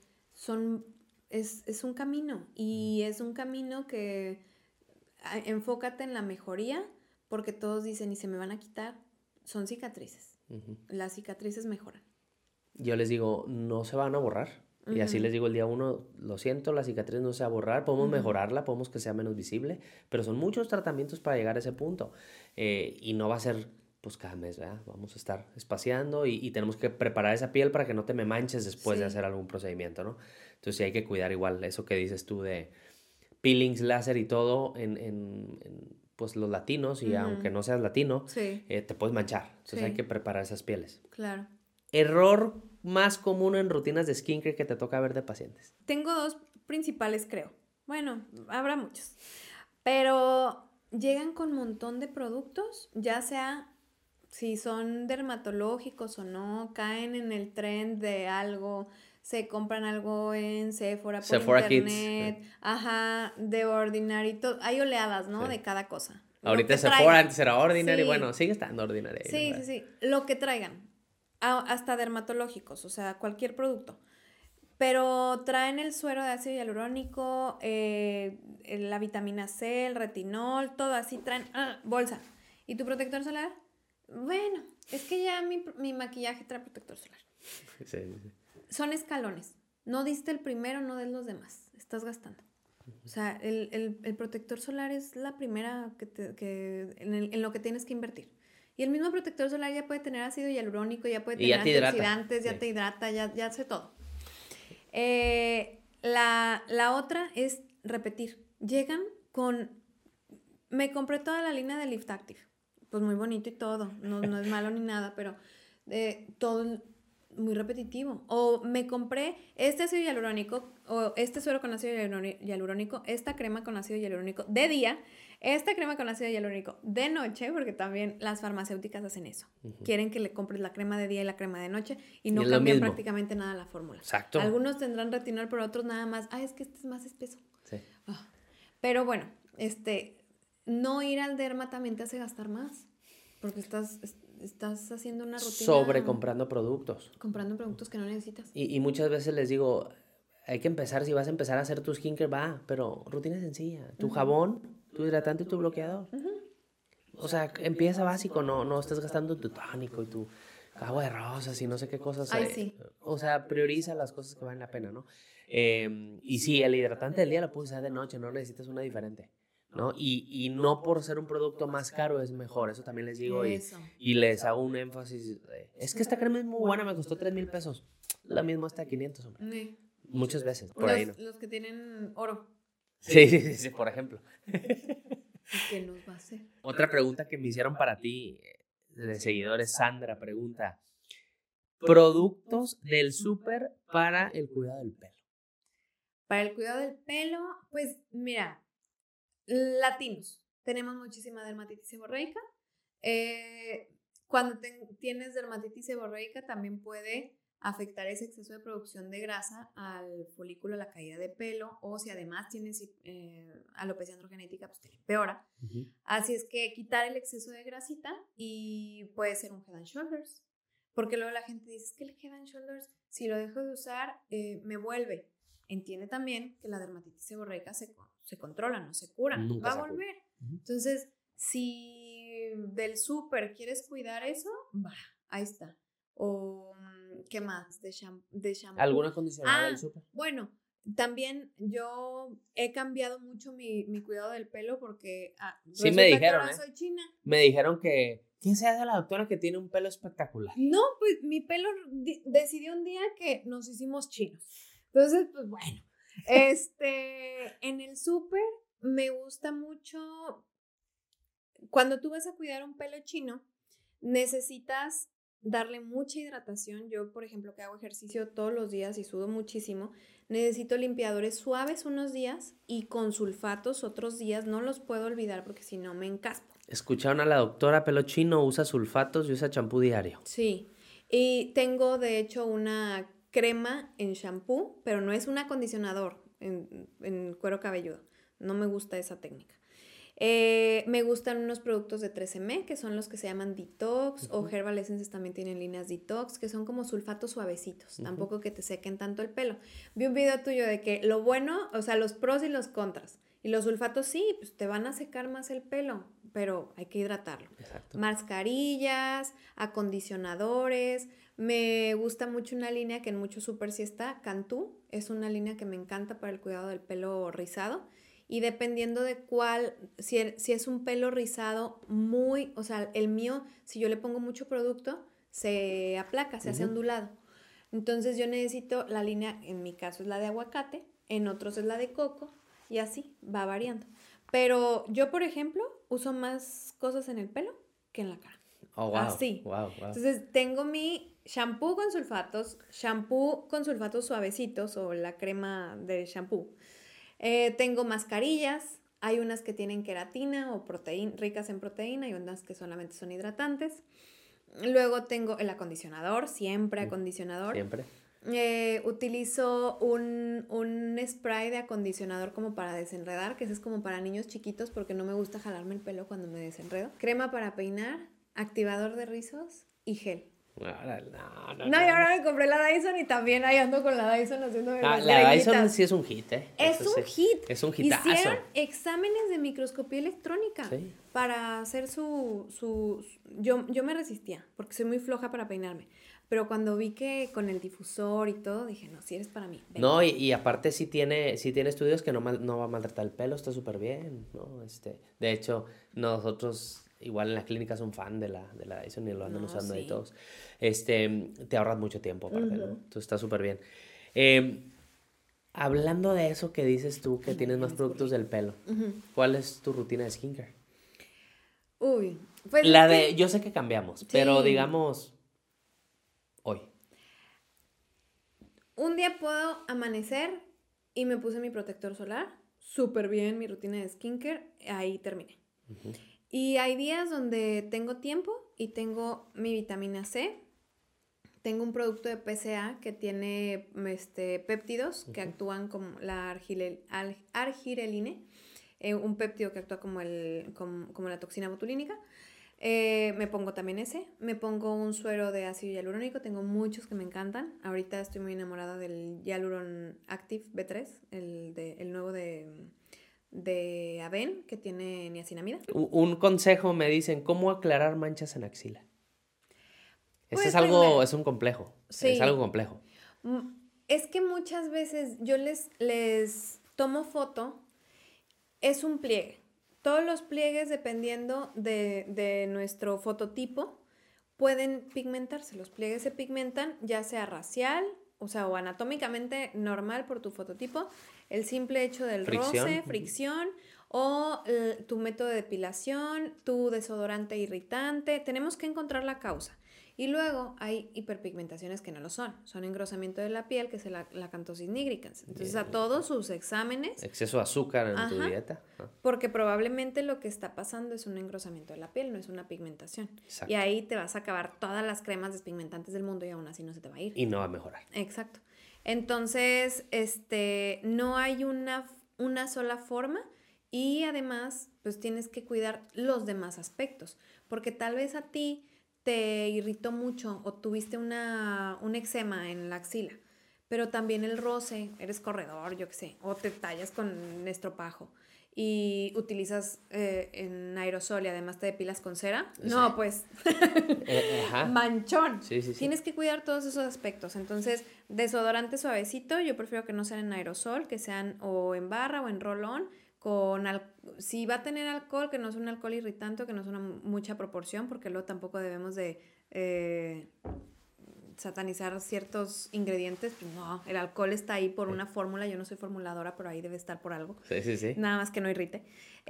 es un camino. Y es un camino que enfócate en la mejoría, porque todos dicen, y se me van a quitar. Son cicatrices. Las cicatrices mejoran. Yo les digo, no se van a borrar. Y así les digo el día 1, lo siento, la cicatriz no se va a borrar, podemos mejorarla, podemos que sea menos visible, pero son muchos tratamientos para llegar a ese punto. Y no va a ser pues cada mes, ¿verdad? Vamos a estar espaciando y tenemos que preparar esa piel para que no te me manches después de hacer algún procedimiento, ¿no? Entonces sí hay que cuidar igual eso que dices tú de peelings, láser y todo en pues los latinos, y aunque no seas latino, te puedes manchar. Entonces hay que preparar esas pieles. Claro. Error más común en rutinas de skincare que te toca ver de pacientes. Tengo 2 principales, creo. Bueno, habrá muchos. Pero llegan con un montón de productos, ya sea si son dermatológicos o no, caen en el trend de algo, se compran algo en Sephora por internet, Kids. Ajá, de Ordinary, todo. Hay oleadas, ¿no? De cada cosa. Ahorita Sephora, antes era Ordinary, bueno, sigue estando Ordinary. Sí, lo que traigan, hasta dermatológicos, o sea, cualquier producto. Pero traen el suero de ácido hialurónico, la vitamina C, el retinol, todo así, traen bolsa. ¿Y tu protector solar? Bueno, es que ya mi maquillaje trae protector solar. Sí. Son escalones. No diste el primero, no des los demás. Estás gastando. O sea, el protector solar es la primera en lo que tienes que invertir. Y el mismo protector solar ya puede tener ácido hialurónico, ya puede tener antioxidantes, ya te hidrata, ya hace todo. La otra es repetir. Llegan con... Me compré toda la línea de Lift Active. Pues muy bonito y todo. No es malo ni nada, pero todo muy repetitivo. O me compré este ácido hialurónico, o este suero con ácido hialurónico, esta crema con ácido hialurónico de día, esta crema con ácido hialurónico de noche, porque también las farmacéuticas hacen eso. Quieren que le compres la crema de día y la crema de noche y no cambian prácticamente nada la fórmula. Exacto. Algunos tendrán retinol, pero otros nada más. Es que este es más espeso. Sí. Pero bueno, no ir al derma también te hace gastar más, porque estás haciendo una rutina... Sobrecomprando productos. Comprando productos que no necesitas. Y muchas veces les digo, hay que empezar, si vas a empezar a hacer tu skincare, pero rutina sencilla. Tu jabón, tu hidratante y tu bloqueador. O sea, empieza básico, no estás gastando tu tónico y tu agua de rosas y no sé qué cosas. Sí. O sea, prioriza las cosas que valen la pena, ¿no? Y sí, el hidratante del día lo puedes usar de noche, no necesitas una diferente, ¿no? Y no por ser un producto más caro es mejor, eso también les digo. Y les hago un énfasis. Es que esta crema es muy buena, me costó 3,000 pesos. La misma hasta 500, hombre. Sí. Muchas veces, por ahí, ¿no? Los que tienen oro. Sí, por ejemplo. ¿Qué nos va a hacer? Otra pregunta que me hicieron para ti, de seguidores, Sandra pregunta: productos del súper para el cuidado del pelo. Para el cuidado del pelo, pues mira, latinos, tenemos muchísima dermatitis seborreica. Cuando tienes dermatitis seborreica también puede afectar ese exceso de producción de grasa al folículo, a la caída de pelo, o si además tienes alopecia androgenética, pues te empeora. Así es que quitar el exceso de grasita y puede ser un Head and Shoulders, porque luego la gente dice, es que el Head and Shoulders, si lo dejo de usar, me vuelve. Entiende también que la dermatitis seborreica se controla, no se cura, Nunca va se a cura. volver. Entonces, si del súper quieres cuidar eso, va, ahí está. O, ¿qué más? De shampoo. ¿Algún acondicionador del súper? Bueno, también yo he cambiado mucho mi cuidado del pelo porque Sí me dijeron, que ahora soy china. Me dijeron que... ¿Quién se hace la doctora que tiene un pelo espectacular? No, pues mi pelo decidió un día que nos hicimos chinos. Entonces, pues bueno. En el súper me gusta mucho. Cuando tú vas a cuidar un pelo chino, necesitas darle mucha hidratación. Yo, por ejemplo, que hago ejercicio todos los días y sudo muchísimo, necesito limpiadores suaves unos días y con sulfatos otros días. No los puedo olvidar porque si no me encaspo. Escucharon a la doctora, pelo chino, usa sulfatos y usa champú diario. Sí, y tengo de hecho una crema en shampoo, pero no es un acondicionador en cuero cabelludo. No me gusta esa técnica. Me gustan unos productos de 3M, que son los que se llaman Detox, o Herbal Essences también tienen líneas Detox, que son como sulfatos suavecitos, tampoco que te sequen tanto el pelo. Vi un video tuyo de que lo bueno, o sea, los pros y los contras. Y los sulfatos sí, pues te van a secar más el pelo, pero hay que hidratarlo. Exacto. Mascarillas, acondicionadores. Me gusta mucho una línea que en muchos super sí está, Cantú. Es una línea que me encanta para el cuidado del pelo rizado. Y dependiendo de cuál, si es un pelo rizado muy, o sea, el mío, si yo le pongo mucho producto, se aplaca, se hace ondulado. Entonces yo necesito la línea, en mi caso es la de aguacate, en otros es la de coco, y así va variando. Pero yo, por ejemplo, uso más cosas en el pelo que en la cara. Oh, wow. Así. Wow. Entonces tengo mi shampoo con sulfatos suavecitos o la crema de shampoo. Tengo mascarillas, hay unas que tienen queratina o ricas en proteína y unas que solamente son hidratantes. Luego tengo el acondicionador, siempre acondicionador. Siempre. Utilizo un spray de acondicionador como para desenredar, que ese es como para niños chiquitos porque no me gusta jalarme el pelo cuando me desenredo. Crema para peinar, activador de rizos y gel. No, Y ahora me compré la Dyson y también ahí ando con la Dyson haciendo las la greñitas. Dyson sí es un hit, ¿eh? Es un hit. Es un hitazo. Hicieron exámenes de microscopía electrónica Sí. para hacer Yo me resistía porque soy muy floja para peinarme. Pero cuando vi que con el difusor y todo, dije, no, si eres para mí. Ven. No, y aparte sí tiene estudios que no va a maltratar el pelo, está súper bien, ¿no? De hecho, nosotros igual en la clínica son fan de la Dyson y lo andan usando ahí todos. Te ahorras mucho tiempo aparte, ¿no? Entonces está súper bien. Hablando de eso que dices tú, que tienes más productos del pelo, ¿cuál es tu rutina de skincare? Uy, pues yo sé que cambiamos, pero digamos, hoy. Un día puedo amanecer y me puse mi protector solar, súper bien mi rutina de skincare, ahí terminé. Y hay días donde tengo tiempo y tengo mi vitamina C. Tengo un producto de PCA que tiene péptidos que actúan como la argireline, un péptido que actúa como la toxina botulínica. Me pongo también ese. Me pongo un suero de ácido hialurónico. Tengo muchos que me encantan. Ahorita estoy muy enamorada del Hyaluron Active B3, el nuevo de Aven, que tiene niacinamida. Un consejo me disen, ¿cómo aclarar manchas en axila? Pues es un complejo. Sí. Es algo complejo. Es que muchas veces yo les tomo foto, es un pliegue. Todos los pliegues, dependiendo de nuestro fototipo, pueden pigmentarse. Los pliegues se pigmentan, ya sea racial, o anatómicamente normal por tu fototipo, el simple hecho del roce, fricción, o tu método de depilación, tu desodorante irritante. Tenemos que encontrar la causa. Y luego hay hiperpigmentaciones que no lo son. Son engrosamiento de la piel, que es la acanthosis nigricans. Entonces, a todos sus exámenes... Exceso de azúcar en tu dieta. Porque probablemente lo que está pasando es un engrosamiento de la piel, no es una pigmentación. Exacto. Y ahí te vas a acabar todas las cremas despigmentantes del mundo y aún así no se te va a ir. Y no va a mejorar. Exacto. Entonces, no hay una sola forma y además, pues tienes que cuidar los demás aspectos. Porque tal vez a ti te irritó mucho o tuviste un eczema en la axila, pero también el roce, eres corredor, yo qué sé, o te tallas con estropajo y utilizas en aerosol y además te depilas con cera, sí. No, pues, manchón. Sí. Tienes que cuidar todos esos aspectos. Entonces, desodorante suavecito, yo prefiero que no sean en aerosol, que sean o en barra o en roll-on, si va a tener alcohol, que no es un alcohol irritante o que no es una mucha proporción, porque luego tampoco debemos de satanizar ciertos ingredientes. Pues no, el alcohol está ahí por una fórmula, yo no soy formuladora, pero ahí debe estar por algo. Sí. Nada más que no irrite.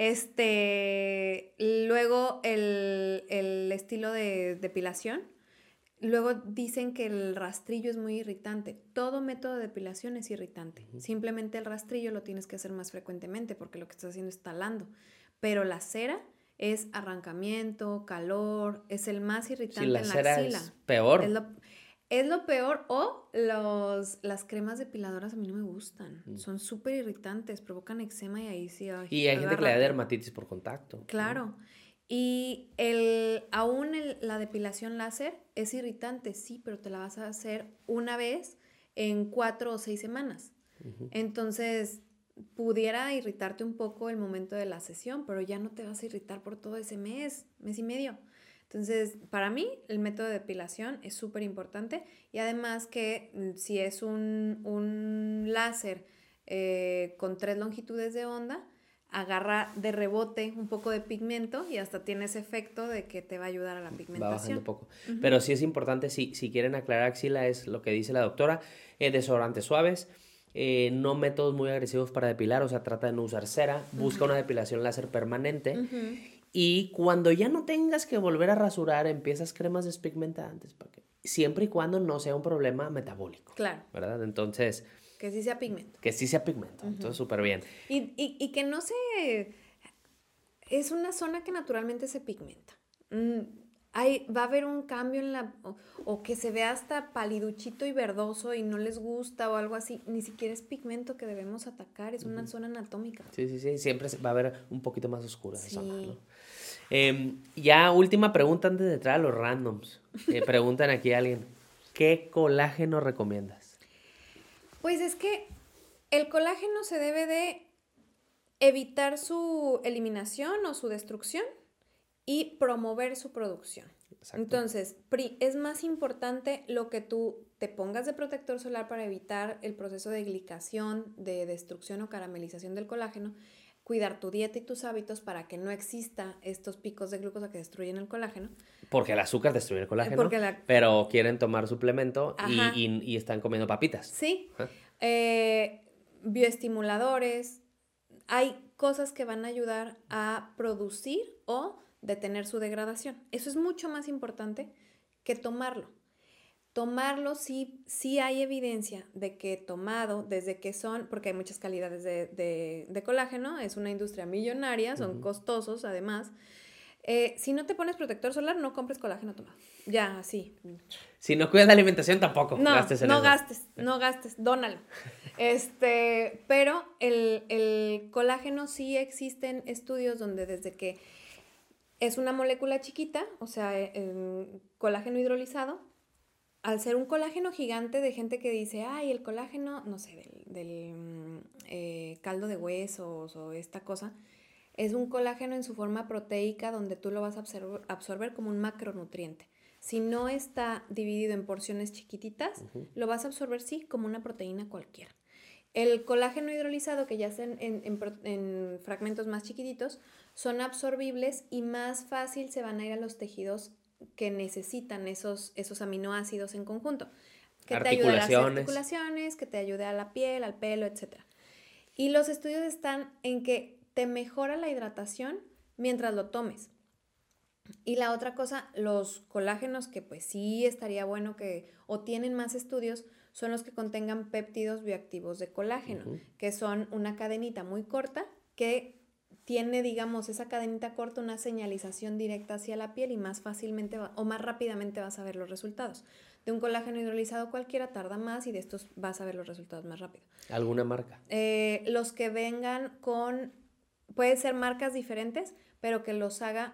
Luego el estilo de depilación. Luego dicen que el rastrillo es muy irritante. Todo método de depilación es irritante. Simplemente el rastrillo lo tienes que hacer más frecuentemente porque lo que estás haciendo es talando. Pero la cera es arrancamiento, calor, es el más irritante en la axila. La cera es peor. Es lo peor. O las cremas depiladoras a mí no me gustan. Son súper irritantes, provocan eczema y ahí sí. Ay, y hay gente que le da dermatitis por contacto. Claro. Y la depilación láser es irritante, sí, pero te la vas a hacer una vez en 4 o 6 semanas. Entonces, pudiera irritarte un poco el momento de la sesión, pero ya no te vas a irritar por todo ese mes y medio. Entonces, para mí, el método de depilación es súper importante y además que si es un láser con 3 longitudes de onda, agarra de rebote un poco de pigmento y hasta tiene ese efecto de que te va a ayudar a la pigmentación. Va bajando un poco. Pero sí es importante, si quieren aclarar axila, es lo que dice la doctora, desodorantes suaves, no métodos muy agresivos para depilar, o sea, trata de no usar cera, busca una depilación láser permanente y cuando ya no tengas que volver a rasurar, empiezas cremas despigmentantes, siempre y cuando no sea un problema metabólico. Claro. ¿Verdad? Entonces... Que sí sea pigmento. Entonces súper bien. Y que no se... Es una zona que naturalmente se pigmenta. Va a haber un cambio en o que se vea hasta paliduchito y verdoso y no les gusta o algo así. Ni siquiera es pigmento que debemos atacar, es una zona anatómica. Sí. Siempre va a haber un poquito más oscura esa zona, ¿no? Ya última pregunta antes de entrar a los randoms. Preguntan aquí a alguien, ¿qué colágeno recomiendas? Pues es que el colágeno se debe de evitar su eliminación o su destrucción y promover su producción. Exacto. Entonces, es más importante lo que tú te pongas de protector solar para evitar el proceso de glicación, de destrucción o caramelización del colágeno, cuidar tu dieta y tus hábitos para que no exista estos picos de glucosa que destruyen el colágeno. Porque el azúcar destruye el colágeno, pero quieren tomar suplemento y están comiendo papitas. Sí, bioestimuladores, hay cosas que van a ayudar a producir o detener su degradación. Eso es mucho más importante que tomarlo. Tomarlo sí hay evidencia de que tomado, desde que porque hay muchas calidades de colágeno, es una industria millonaria, son costosos además. Si no te pones protector solar, no compres colágeno tomado. Ya, así. Si no cuidas la alimentación, tampoco gastes en eso. No gastes, dónalo. Pero el colágeno sí existen estudios donde desde que es una molécula chiquita, o sea, colágeno hidrolizado, al ser un colágeno gigante de gente que dice, ay, el colágeno, no sé, del caldo de huesos o esta cosa, es un colágeno en su forma proteica donde tú lo vas a absorber como un macronutriente. Si no está dividido en porciones chiquititas, lo vas a absorber, sí, como una proteína cualquiera. El colágeno hidrolizado, que ya es en fragmentos más chiquititos, son absorbibles y más fácil se van a ir a los tejidos que necesitan esos aminoácidos en conjunto. Que te ayude a las articulaciones, que te ayude a la piel, al pelo, etc. Y los estudios están en que te mejora la hidratación mientras lo tomes. Y la otra cosa, los colágenos que pues sí estaría bueno que, o tienen más estudios, son los que contengan péptidos bioactivos de colágeno, que son una cadenita muy corta que tiene, digamos, esa cadenita corta una señalización directa hacia la piel y más fácilmente o más rápidamente vas a ver los resultados. De un colágeno hidrolizado cualquiera tarda más y de estos vas a ver los resultados más rápido. ¿Alguna marca? Los que vengan con, puede ser marcas diferentes, pero que los haga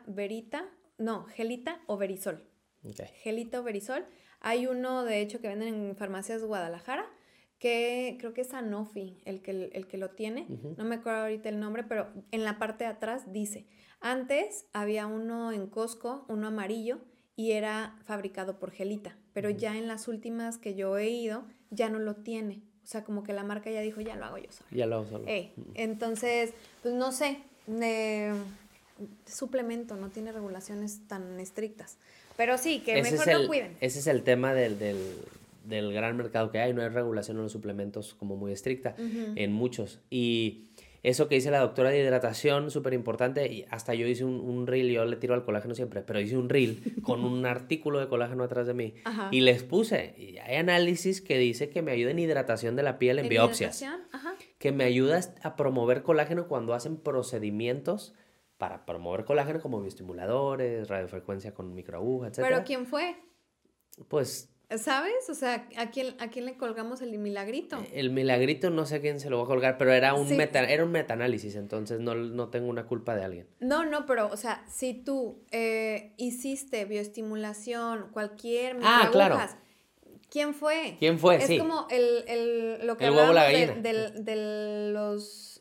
Gelita o Verisol. Okay. Gelita o Verisol. Hay uno, de hecho, que venden en farmacias de Guadalajara, que creo que es Sanofi el que lo tiene. No me acuerdo ahorita el nombre, pero en la parte de atrás dice, antes había uno en Costco, uno amarillo, y era fabricado por Gelita, pero ya en las últimas que yo he ido, ya no lo tiene. O sea, como que la marca ya dijo, ya lo hago yo sola. Ya lo hago solo. Entonces, pues no sé, suplemento, no tiene regulaciones tan estrictas. Pero sí, que mejor lo cuiden. Ese es el tema del gran mercado que hay. No hay regulación en los suplementos como muy estricta en muchos. Y eso que dice la doctora de hidratación, súper importante. Y hasta yo hice un reel, yo le tiro al colágeno siempre, pero hice un reel con un artículo de colágeno atrás de mí. Ajá. Y les puse, y hay análisis que dice que me ayuda en hidratación de la piel en biopsias. Ajá. Que me ayuda a promover colágeno cuando hacen procedimientos para promover colágeno como bioestimuladores, radiofrecuencia con microaguja, etc. ¿Pero quién fue? Pues... ¿Sabes? O sea, ¿a quién le colgamos el milagrito? El milagrito no sé a quién se lo va a colgar, pero era un Sí. era un metaanálisis, entonces no tengo una culpa de alguien. No, pero, o sea, si tú hiciste bioestimulación, cualquier Ah, claro. ¿quién fue? ¿Quién fue? Es Sí. como lo que El huevo, la hablábamos gallina. de los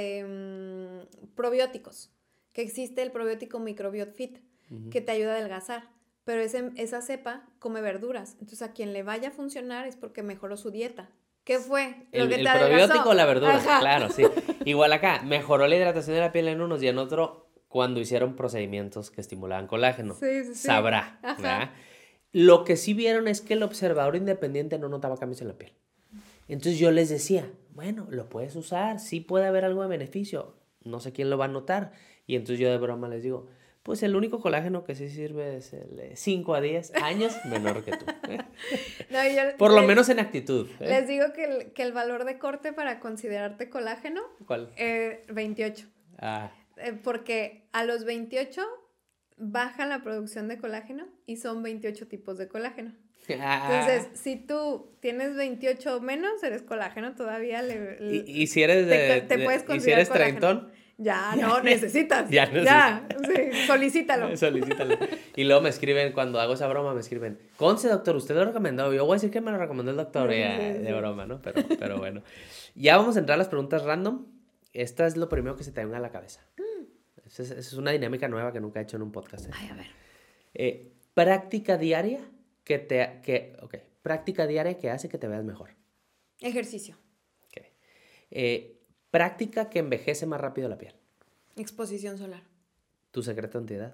probióticos, que existe el probiótico Microbiot Fit, que te ayuda a adelgazar, pero esa cepa come verduras, entonces a quien le vaya a funcionar es porque mejoró su dieta. ¿Qué fue? El te probiótico o la verdura, Ajá. claro, sí. Igual acá, mejoró la hidratación de la piel en unos y en otro cuando hicieron procedimientos que estimulaban colágeno. Sí. Sabrá, Ajá. ¿verdad? Lo que sí vieron es que el observador independiente no notaba cambios en la piel. Entonces yo les decía, bueno, lo puedes usar, sí puede haber algo de beneficio, no sé quién lo va a notar. Y entonces yo de broma les digo, pues el único colágeno que sí sirve es el 5 a 10 años menor que tú. No, Por lo menos en actitud. Les digo que el valor de corte para considerarte colágeno, ¿Cuál? 28. Ah. Porque a los 28 baja la producción de colágeno y son 28 tipos de colágeno. Entonces, si tú tienes 28 o menos, eres colágeno todavía. ¿Y si eres te puedes considerar ¿y si eres colágeno. treintón? Ya, no, necesitas. Ya, Sí, solicítalo. Solicítalo. Y luego me escriben, cuando hago esa broma, me escriben, Conce, doctor, usted lo recomendó. Yo voy a decir que me lo recomendó el doctor, de broma, ¿no? Pero bueno. Ya vamos a entrar a las preguntas random. Esta es lo primero que se te venga a la cabeza. Esa es una dinámica nueva que nunca he hecho en un podcast. Ay, a ver. Práctica diaria práctica diaria que hace que te veas mejor. Ejercicio. Okay. Práctica que envejece más rápido la piel. Exposición solar. ¿Tu secreto antiedad?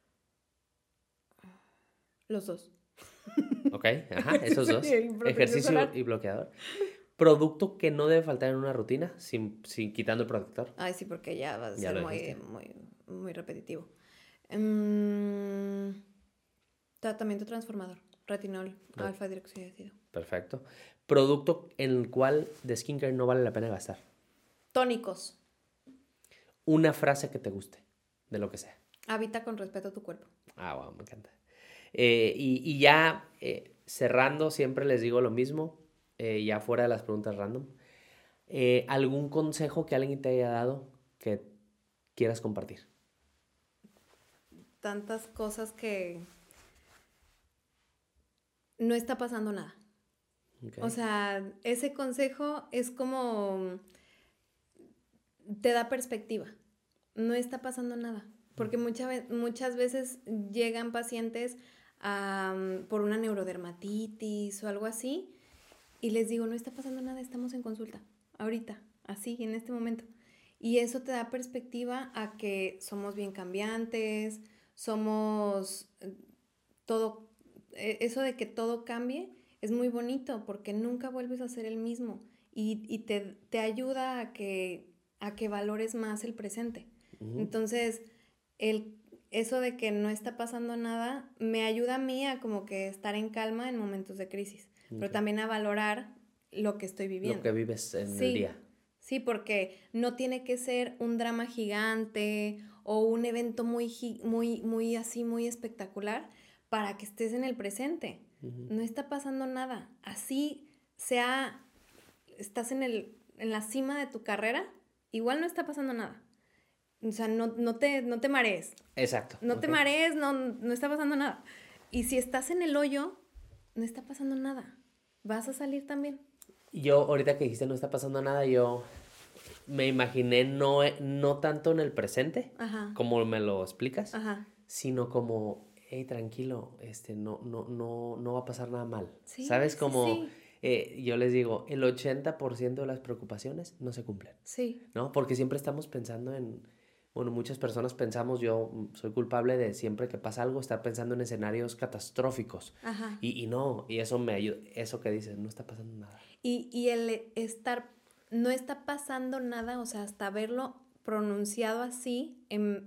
Los dos. Ok, ajá, esos dos. Protección Ejercicio solar. y bloqueador. Producto que no debe faltar en una rutina sin quitando el protector. Ay, sí, porque ya va a Ya ser lo muy, dijiste. muy, muy repetitivo. Tratamiento transformador. Retinol, alfa hidroxiácido. Perfecto. Producto en el cual de skincare no vale la pena gastar. Tónicos. Una frase que te guste, de lo que sea. Habita con respeto a tu cuerpo. Ah, wow, me encanta. Y ya cerrando, siempre les digo lo mismo, ya fuera de las preguntas random. ¿Algún consejo que alguien te haya dado que quieras compartir? Tantas cosas que no está pasando nada. Okay. O sea, ese consejo es como te da perspectiva. No está pasando nada. Porque muchas veces llegan pacientes por una neurodermatitis o algo así y les digo, no está pasando nada, estamos en consulta, ahorita, así, en este momento. Y eso te da perspectiva a que somos bien cambiantes, somos todo, eso de que todo cambie es muy bonito porque nunca vuelves a ser el mismo y te ayuda a que valores más el presente. Uh-huh. Entonces, el eso de que no está pasando nada me ayuda a mí a como que estar en calma en momentos de crisis, pero también a valorar lo que estoy viviendo. Lo que vives en el día. Sí, porque no tiene que ser un drama gigante o un evento muy así, muy espectacular para que estés en el presente. No está pasando nada. Así estás en la cima de tu carrera, igual no está pasando nada. O sea, no te marees. Exacto. No te marees, no está pasando nada. Y si estás en el hoyo, no está pasando nada. Vas a salir también. Yo, ahorita que dijiste no está pasando nada, yo me imaginé no tanto en el presente, como me lo explicas, sino como, hey, tranquilo, no va a pasar nada mal. Sí, ¿sabes? Como yo les digo, el 80% de las preocupaciones no se cumplen. Sí. ¿No? Porque siempre estamos pensando bueno, muchas personas pensamos, yo soy culpable de siempre que pasa algo, estar pensando en escenarios catastróficos. Y no, y eso me ayuda, eso que dices, no está pasando nada. Y el no está pasando nada, o sea, hasta verlo pronunciado así,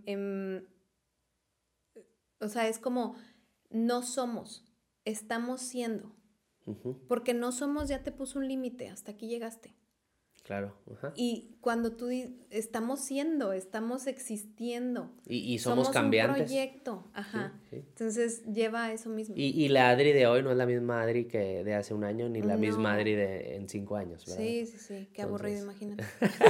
o sea, es como, no somos, estamos siendo. Porque no somos ya te puso un límite, hasta aquí llegaste. Claro. Y cuando tú estamos siendo, estamos existiendo. Y somos cambiantes. Un proyecto. Sí. Entonces lleva a eso mismo. Y la Adri de hoy no es la misma Adri que de hace un año, ni la misma Adri en 5 años, ¿verdad? Sí. Qué aburrido, imagínate.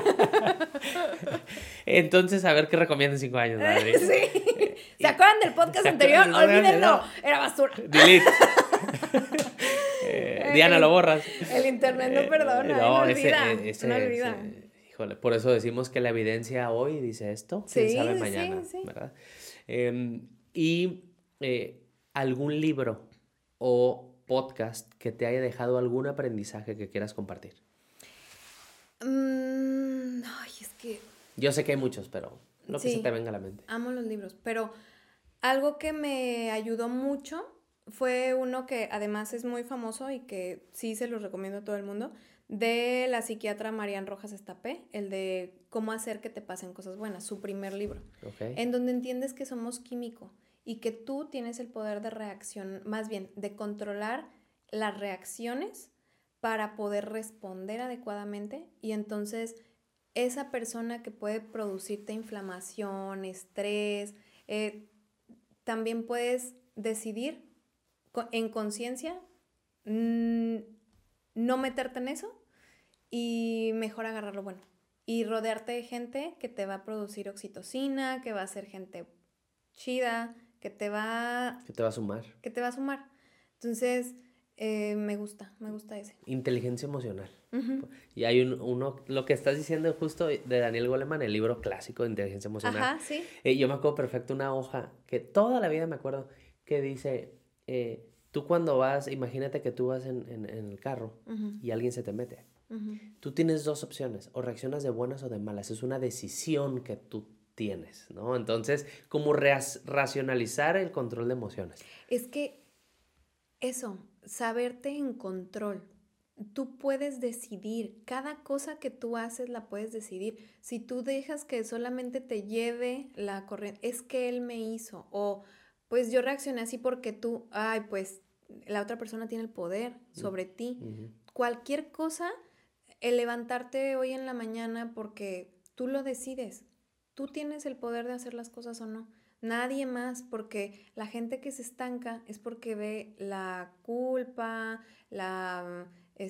Entonces, a ver qué recomienda en 5 años, Adri. Sí. ¿Se acuerdan del podcast anterior? Olvídenlo. Era basura. Delete. Diana, lo borras. El internet no perdona, no olvida. Híjole, por eso decimos que la evidencia hoy dice esto, quién sabe mañana, ¿verdad? Y algún libro o podcast que te haya dejado algún aprendizaje que quieras compartir. Ay, es que... Yo sé que hay muchos, pero lo que se te venga a la mente. Amo los libros, pero algo que me ayudó mucho fue uno que además es muy famoso y que sí se los recomiendo a todo el mundo, de la psiquiatra Marian Rojas Estapé, el de Cómo hacer que te pasen cosas buenas, su primer libro, en donde entiendes que somos químico y que tú tienes el poder de reacción, más bien de controlar las reacciones para poder responder adecuadamente, y entonces esa persona que puede producirte inflamación, estrés, también puedes decidir en conciencia no meterte en eso y mejor agarrar lo bueno y rodearte de gente que te va a producir oxitocina, que va a ser gente chida, que te va a sumar. Entonces me gusta ese. Inteligencia emocional. Y hay uno, lo que estás diciendo justo de Daniel Goleman, el libro clásico de inteligencia emocional. Sí. Yo me acuerdo perfecto una hoja que toda la vida me acuerdo que dice, tú cuando vas, imagínate que tú vas en el carro y alguien se te mete. Tú tienes 2 opciones, o reaccionas de buenas o de malas. Es una decisión que tú tienes, ¿no? Entonces, como racionalizar el control de emociones. Es que eso, saberte en control. Tú puedes decidir, cada cosa que tú haces la puedes decidir. Si tú dejas que solamente te lleve la corriente, es que él me hizo, o pues yo reaccioné así porque pues la otra persona tiene el poder sobre ti. Cualquier cosa, el levantarte hoy en la mañana porque tú lo decides. Tú tienes el poder de hacer las cosas o no. Nadie más, porque la gente que se estanca es porque ve la culpa, la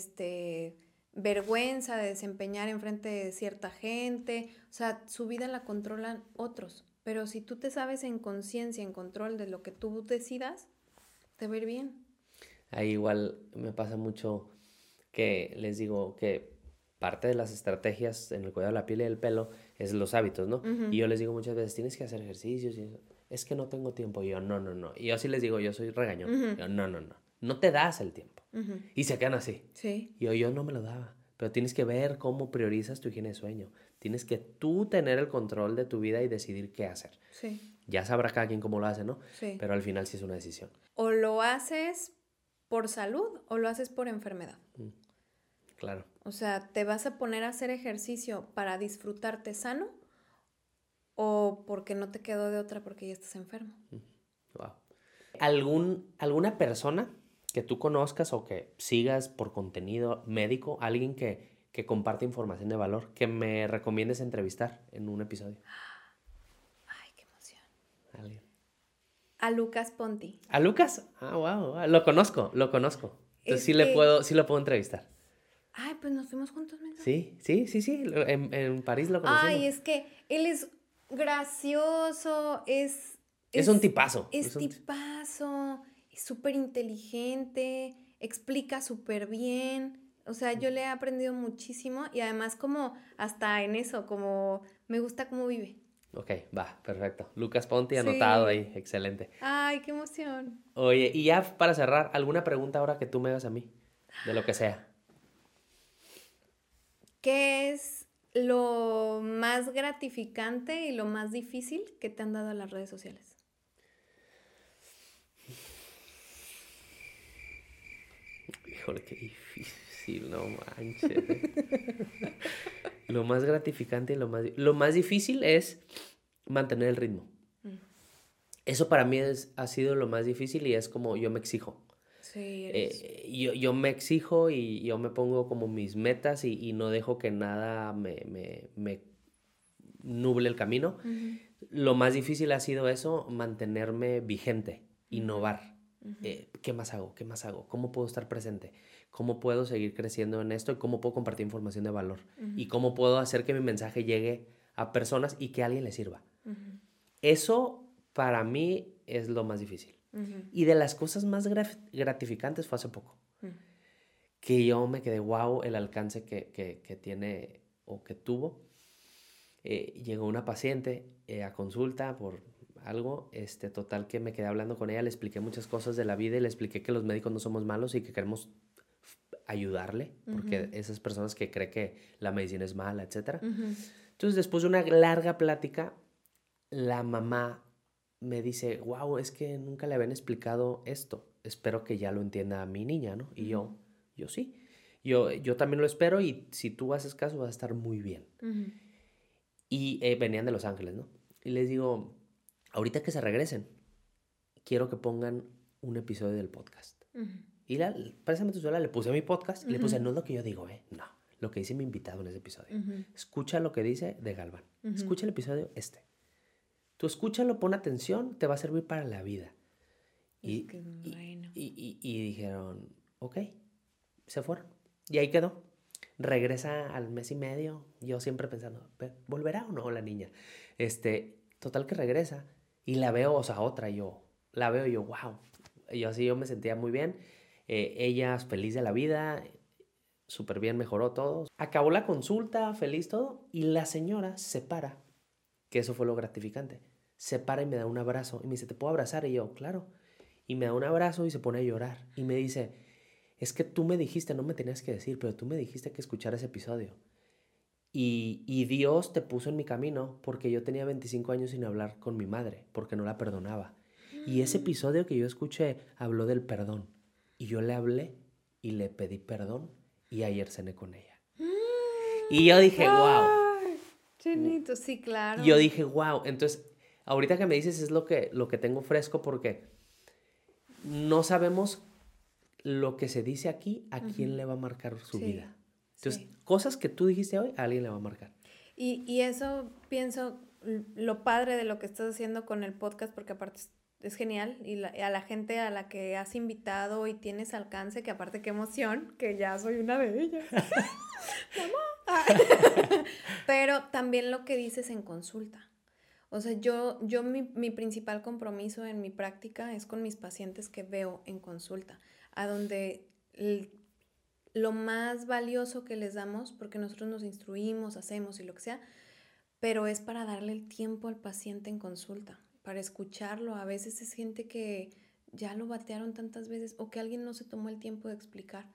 vergüenza de desempeñar enfrente de cierta gente. O sea, su vida la controlan otros. Pero si tú te sabes en conciencia, en control de lo que tú decidas, te va a ir bien. Ahí igual me pasa mucho que les digo que parte de las estrategias en el cuidado de la piel y del pelo es los hábitos, ¿no? Y yo les digo muchas veces, tienes que hacer ejercicios y eso. Es que no tengo tiempo. Y yo, no. Y yo sí les digo, yo soy regañón. Yo, no. No te das el tiempo. Y se quedan así. Sí. Y yo no me lo daba. Pero tienes que ver cómo priorizas tu higiene de sueño. Tienes que tú tener el control de tu vida y decidir qué hacer. Sí. Ya sabrá cada quien cómo lo hace, ¿no? Sí. Pero al final sí es una decisión. O lo haces por salud o lo haces por enfermedad. Claro. O sea, ¿te vas a poner a hacer ejercicio para disfrutarte sano o porque no te quedó de otra porque ya estás enfermo. Wow. ¿Alguna persona que tú conozcas o que sigas por contenido médico, alguien que comparte información de valor, que me recomiendes entrevistar en un episodio? Ay, qué emoción. ¿Alguien? A Lucas Ponti. ¿A Lucas? Ah, wow. Lo conozco. Entonces Es sí que... sí lo puedo entrevistar. Ay, pues nos fuimos juntos, menso. Sí. En París lo conocimos. Ay, es que él es gracioso, Es un tipazo. es tipazo, es súper inteligente, explica súper bien. O sea, yo le he aprendido muchísimo y además como hasta en eso, como me gusta cómo vive. Ok, va, perfecto. Lucas Ponti anotado Sí. ahí, excelente. Ay, qué emoción. Oye, y ya para cerrar, ¿alguna pregunta ahora que tú me hagas a mí? De lo que sea. ¿Qué es lo más gratificante y lo más difícil que te han dado las redes sociales? Híjole, qué difícil, no manches. Lo más gratificante y lo más difícil es mantener el ritmo. Eso para mí ha sido lo más difícil y es como yo me exijo. Sí, eres. Yo me exijo y yo me pongo como mis metas y no dejo que nada me nuble el camino. Lo más difícil ha sido eso, mantenerme vigente, innovar. ¿Qué más hago? ¿Qué más hago? ¿Cómo puedo estar presente? ¿Cómo puedo seguir creciendo en esto? ¿Y cómo puedo compartir información de valor? ¿Y cómo puedo hacer que mi mensaje llegue a personas y que a alguien le sirva? Eso para mí es lo más difícil. Y de las cosas más gratificantes fue hace poco. Que yo me quedé, wow, el alcance que tiene o que tuvo. Llegó una paciente a consulta por algo, total que me quedé hablando con ella, le expliqué muchas cosas de la vida y le expliqué que los médicos no somos malos y que queremos ayudarle, porque esas personas que creen que la medicina es mala, etc. Entonces, después de una larga plática, la mamá me dice, wow, es que nunca le habían explicado esto, espero que ya lo entienda mi niña, ¿no? Y yo sí, yo también lo espero y si tú haces caso vas a estar muy bien. Y venían de Los Ángeles, ¿no? Y les digo, ahorita que se regresen, quiero que pongan un episodio del podcast. Y precisamente sola le puse mi podcast y le puse, no es lo que yo digo, no, lo que dice mi invitado en ese episodio. Escucha lo que dice de Galván. Escucha el episodio Tú escúchalo, pon atención, te va a servir para la vida. Y dijeron, ok, se fueron. Y ahí quedó. Regresa al mes y medio, yo siempre pensando, ¿volverá o no la niña? Total que regresa y la veo, o sea, otra, la veo y yo, wow. Yo me sentía muy bien. Ella feliz de la vida, súper bien, mejoró todo. Acabó la consulta, feliz todo, y la señora se para, que eso fue lo gratificante. Se para y me da un abrazo y me dice, ¿te puedo abrazar? Y yo, claro. Y me da un abrazo y se pone a llorar y me dice, es que tú me dijiste, no me tenías que decir, pero tú me dijiste que escuchara ese episodio. Y Dios te puso en mi camino porque yo tenía 25 años sin hablar con mi madre, porque no la perdonaba. Y ese episodio que yo escuché habló del perdón. Y yo le hablé y le pedí perdón y ayer cené con ella. Y yo dije, wow. Chinito, sí, claro. Yo dije, wow. Entonces, ahorita que me dices es lo que tengo fresco porque no sabemos lo que se dice aquí a quién le va a marcar su vida. Entonces, cosas que tú dijiste hoy, a alguien le va a marcar. Y eso pienso lo padre de lo que estás haciendo con el podcast, porque aparte es genial, y a la gente a la que has invitado y tienes alcance, que aparte qué emoción, que ya soy una de ellas. ¡Mamá! Pero también lo que dices en consulta. O sea, yo mi principal compromiso en mi práctica es con mis pacientes que veo en consulta, a donde lo más valioso que les damos, porque nosotros nos instruimos, hacemos y lo que sea, pero es para darle el tiempo al paciente en consulta, para escucharlo. A veces es gente que ya lo batearon tantas veces o que alguien no se tomó el tiempo de explicar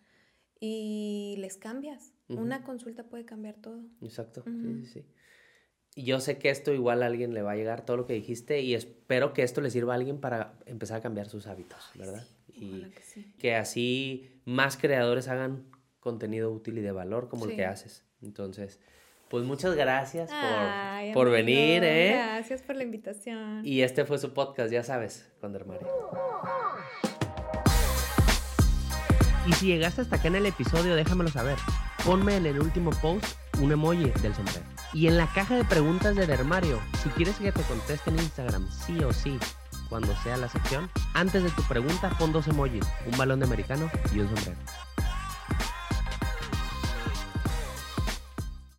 y les cambias. Una consulta puede cambiar todo. Exacto, sí. Y yo sé que esto igual a alguien le va a llegar, todo lo que dijiste, y espero que esto le sirva a alguien para empezar a cambiar sus hábitos, ¿verdad? Sí, y que así más creadores hagan contenido útil y de valor como el que haces. Entonces, Pues muchas gracias Ay, por amigo, venir, ¿eh? Gracias por la invitación. Y este fue su podcast, ya sabes, con Dermario. Y si llegaste hasta acá en el episodio, déjamelo saber. Ponme en el último post un emoji del sombrero. Y en la caja de preguntas de Dermario, si quieres que te conteste en Instagram, sí o sí, cuando sea la sección, antes de tu pregunta pon 2 emojis, un balón de americano y un sombrero.